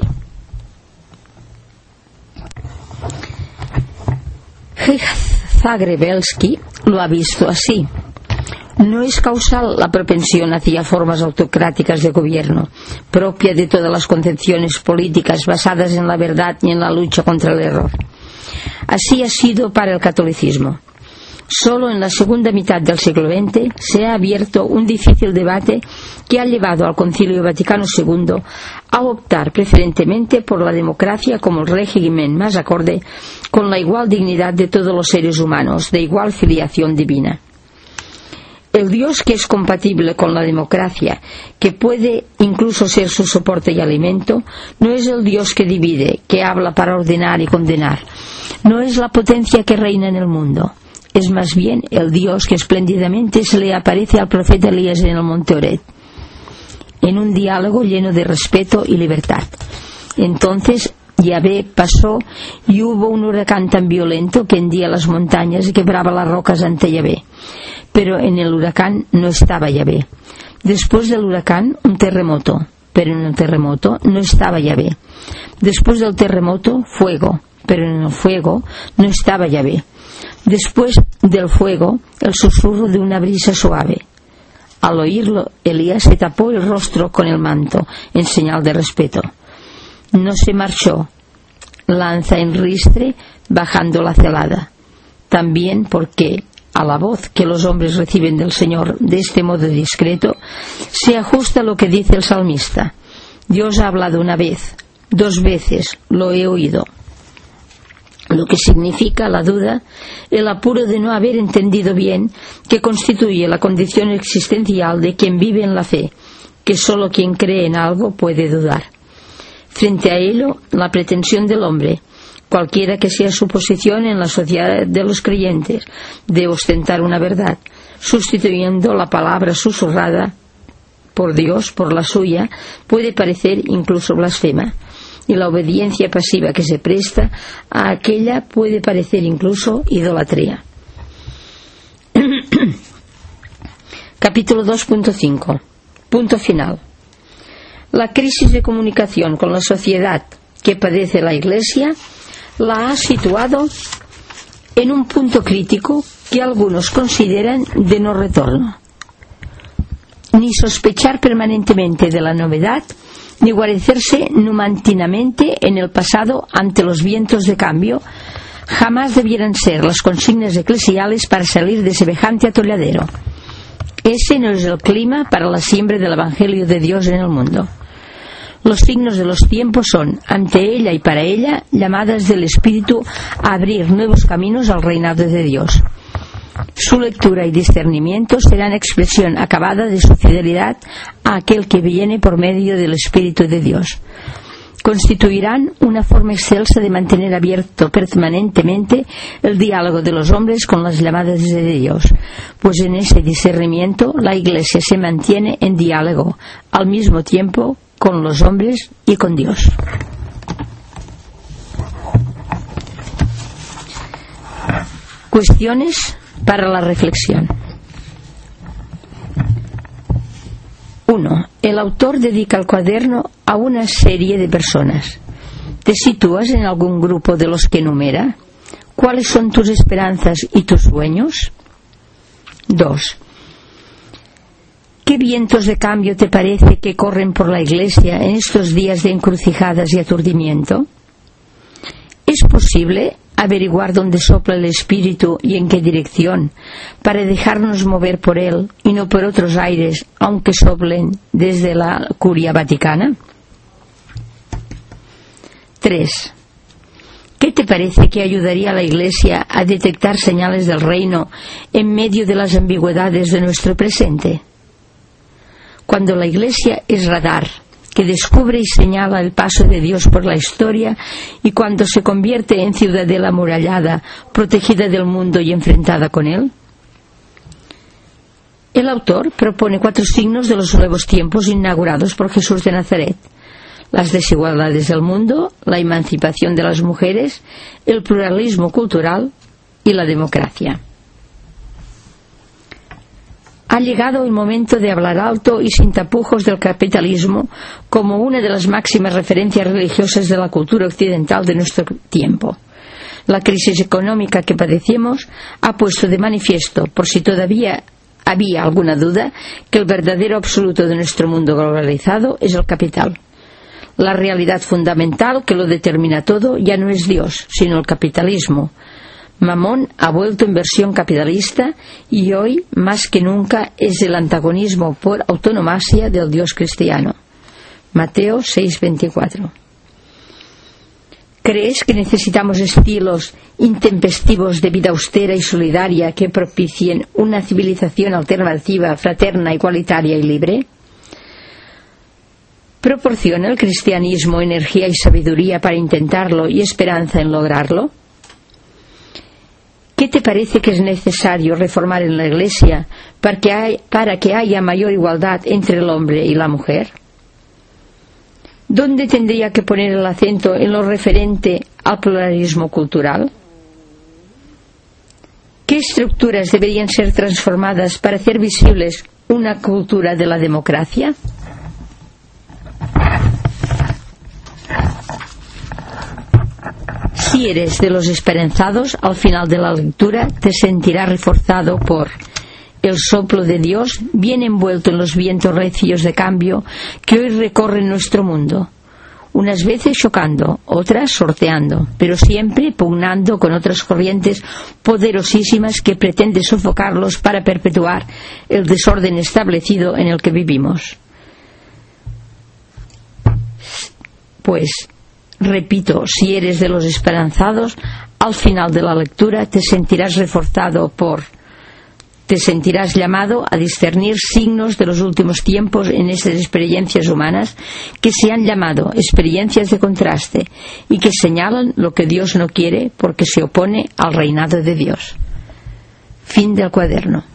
G. Zagrebelsky lo ha visto así. No es causal la propensión hacia formas autocráticas de gobierno, propia de todas las concepciones políticas basadas en la verdad y en la lucha contra el error. Así ha sido para el catolicismo. Solo en la segunda mitad del siglo veinte se ha abierto un difícil debate que ha llevado al Concilio Vaticano segundo a optar preferentemente por la democracia como el régimen más acorde con la igual dignidad de todos los seres humanos, de igual filiación divina. El Dios que es compatible con la democracia, que puede incluso ser su soporte y alimento, no es el Dios que divide, que habla para ordenar y condenar. No es la potencia que reina en el mundo. Es más bien el Dios que espléndidamente se le aparece al profeta Elías en el monte Oreb, en un diálogo lleno de respeto y libertad. Entonces Yahvé pasó y hubo un huracán tan violento que hendía las montañas y quebraba las rocas ante Yahvé. Pero en el huracán no estaba Yahvé. Después del huracán, un terremoto, pero en el terremoto no estaba Yahvé. Después del terremoto, fuego, pero en el fuego no estaba Yahvé. Después del fuego, el susurro de una brisa suave. Al oírlo, Elías se tapó el rostro con el manto, en señal de respeto. No se marchó. lanza en ristre bajando la celada. También porque a la voz que los hombres reciben del Señor de este modo discreto se ajusta lo que dice el salmista: Dios ha hablado una vez, dos veces lo he oído. Lo que significa la duda, el apuro de no haber entendido bien, que constituye la condición existencial de quien vive en la fe, que sólo quien cree en algo puede dudar. Frente a ello, la pretensión del hombre, cualquiera que sea su posición en la sociedad de los creyentes, de ostentar una verdad, sustituyendo la palabra susurrada por Dios por la suya, puede parecer incluso blasfema, y la obediencia pasiva que se presta a aquella puede parecer incluso idolatría. Capítulo dos punto cinco. Punto final. La crisis de comunicación con la sociedad que padece la Iglesia la ha situado en un punto crítico que algunos consideran de no retorno. Ni sospechar permanentemente de la novedad, ni guarecerse numantinamente en el pasado ante los vientos de cambio, jamás debieran ser las consignas eclesiales para salir de semejante atolladero. Ese no es el clima para la siembra del Evangelio de Dios en el mundo. Los signos de los tiempos son, ante ella y para ella, llamadas del Espíritu a abrir nuevos caminos al reinado de Dios. Su lectura y discernimiento serán expresión acabada de su fidelidad a aquel que viene por medio del Espíritu de Dios. Constituirán una forma excelsa de mantener abierto permanentemente el diálogo de los hombres con las llamadas de Dios, pues en ese discernimiento la Iglesia se mantiene en diálogo al mismo tiempo con los hombres y con Dios. Cuestiones para la reflexión. uno. El autor dedica el cuaderno a una serie de personas. ¿Te sitúas en algún grupo de los que enumera? ¿Cuáles son tus esperanzas y tus sueños? dos. ¿Qué vientos de cambio te parece que corren por la Iglesia en estos días de encrucijadas y aturdimiento? ¿Es posible averiguar dónde sopla el Espíritu y en qué dirección, para dejarnos mover por él y no por otros aires, aunque soplen desde la Curia Vaticana? tres. ¿Qué te parece que ayudaría a la Iglesia a detectar señales del reino en medio de las ambigüedades de nuestro presente? Cuando la Iglesia es radar, que descubre y señala el paso de Dios por la historia, y cuando se convierte en ciudadela amurallada, protegida del mundo y enfrentada con él. El autor propone cuatro signos de los nuevos tiempos inaugurados por Jesús de Nazaret: las desigualdades del mundo, la emancipación de las mujeres, el pluralismo cultural y la democracia. Ha llegado el momento de hablar alto y sin tapujos del capitalismo como una de las máximas referencias religiosas de la cultura occidental de nuestro tiempo. La crisis económica que padecemos ha puesto de manifiesto, por si todavía había alguna duda, que el verdadero absoluto de nuestro mundo globalizado es el capital. La realidad fundamental que lo determina todo ya no es Dios, sino el capitalismo. Mamón ha vuelto en versión capitalista y hoy, más que nunca, es el antagonismo por autonomasia del Dios cristiano. Mateo seis veinticuatro. ¿Crees que necesitamos estilos intempestivos de vida austera y solidaria que propicien una civilización alternativa, fraterna, igualitaria y libre? ¿Proporciona el cristianismo energía y sabiduría para intentarlo y esperanza en lograrlo? ¿Qué te parece que es necesario reformar en la Iglesia para que, hay, para que haya mayor igualdad entre el hombre y la mujer? ¿Dónde tendría que poner el acento en lo referente al pluralismo cultural? ¿Qué estructuras deberían ser transformadas para hacer visibles una cultura de la democracia? Si eres de los esperanzados, al final de la lectura te sentirás reforzado por el soplo de Dios, bien envuelto en los vientos recios de cambio que hoy recorren nuestro mundo. unas veces chocando, otras sorteando, pero siempre pugnando con otras corrientes poderosísimas que pretenden sofocarlos para perpetuar el desorden establecido en el que vivimos. Pues, repito, si eres de los esperanzados, al final de la lectura te sentirás reforzado por... te sentirás llamado a discernir signos de los últimos tiempos en esas experiencias humanas que se han llamado experiencias de contraste y que señalan lo que Dios no quiere porque se opone al reinado de Dios. Fin del cuaderno.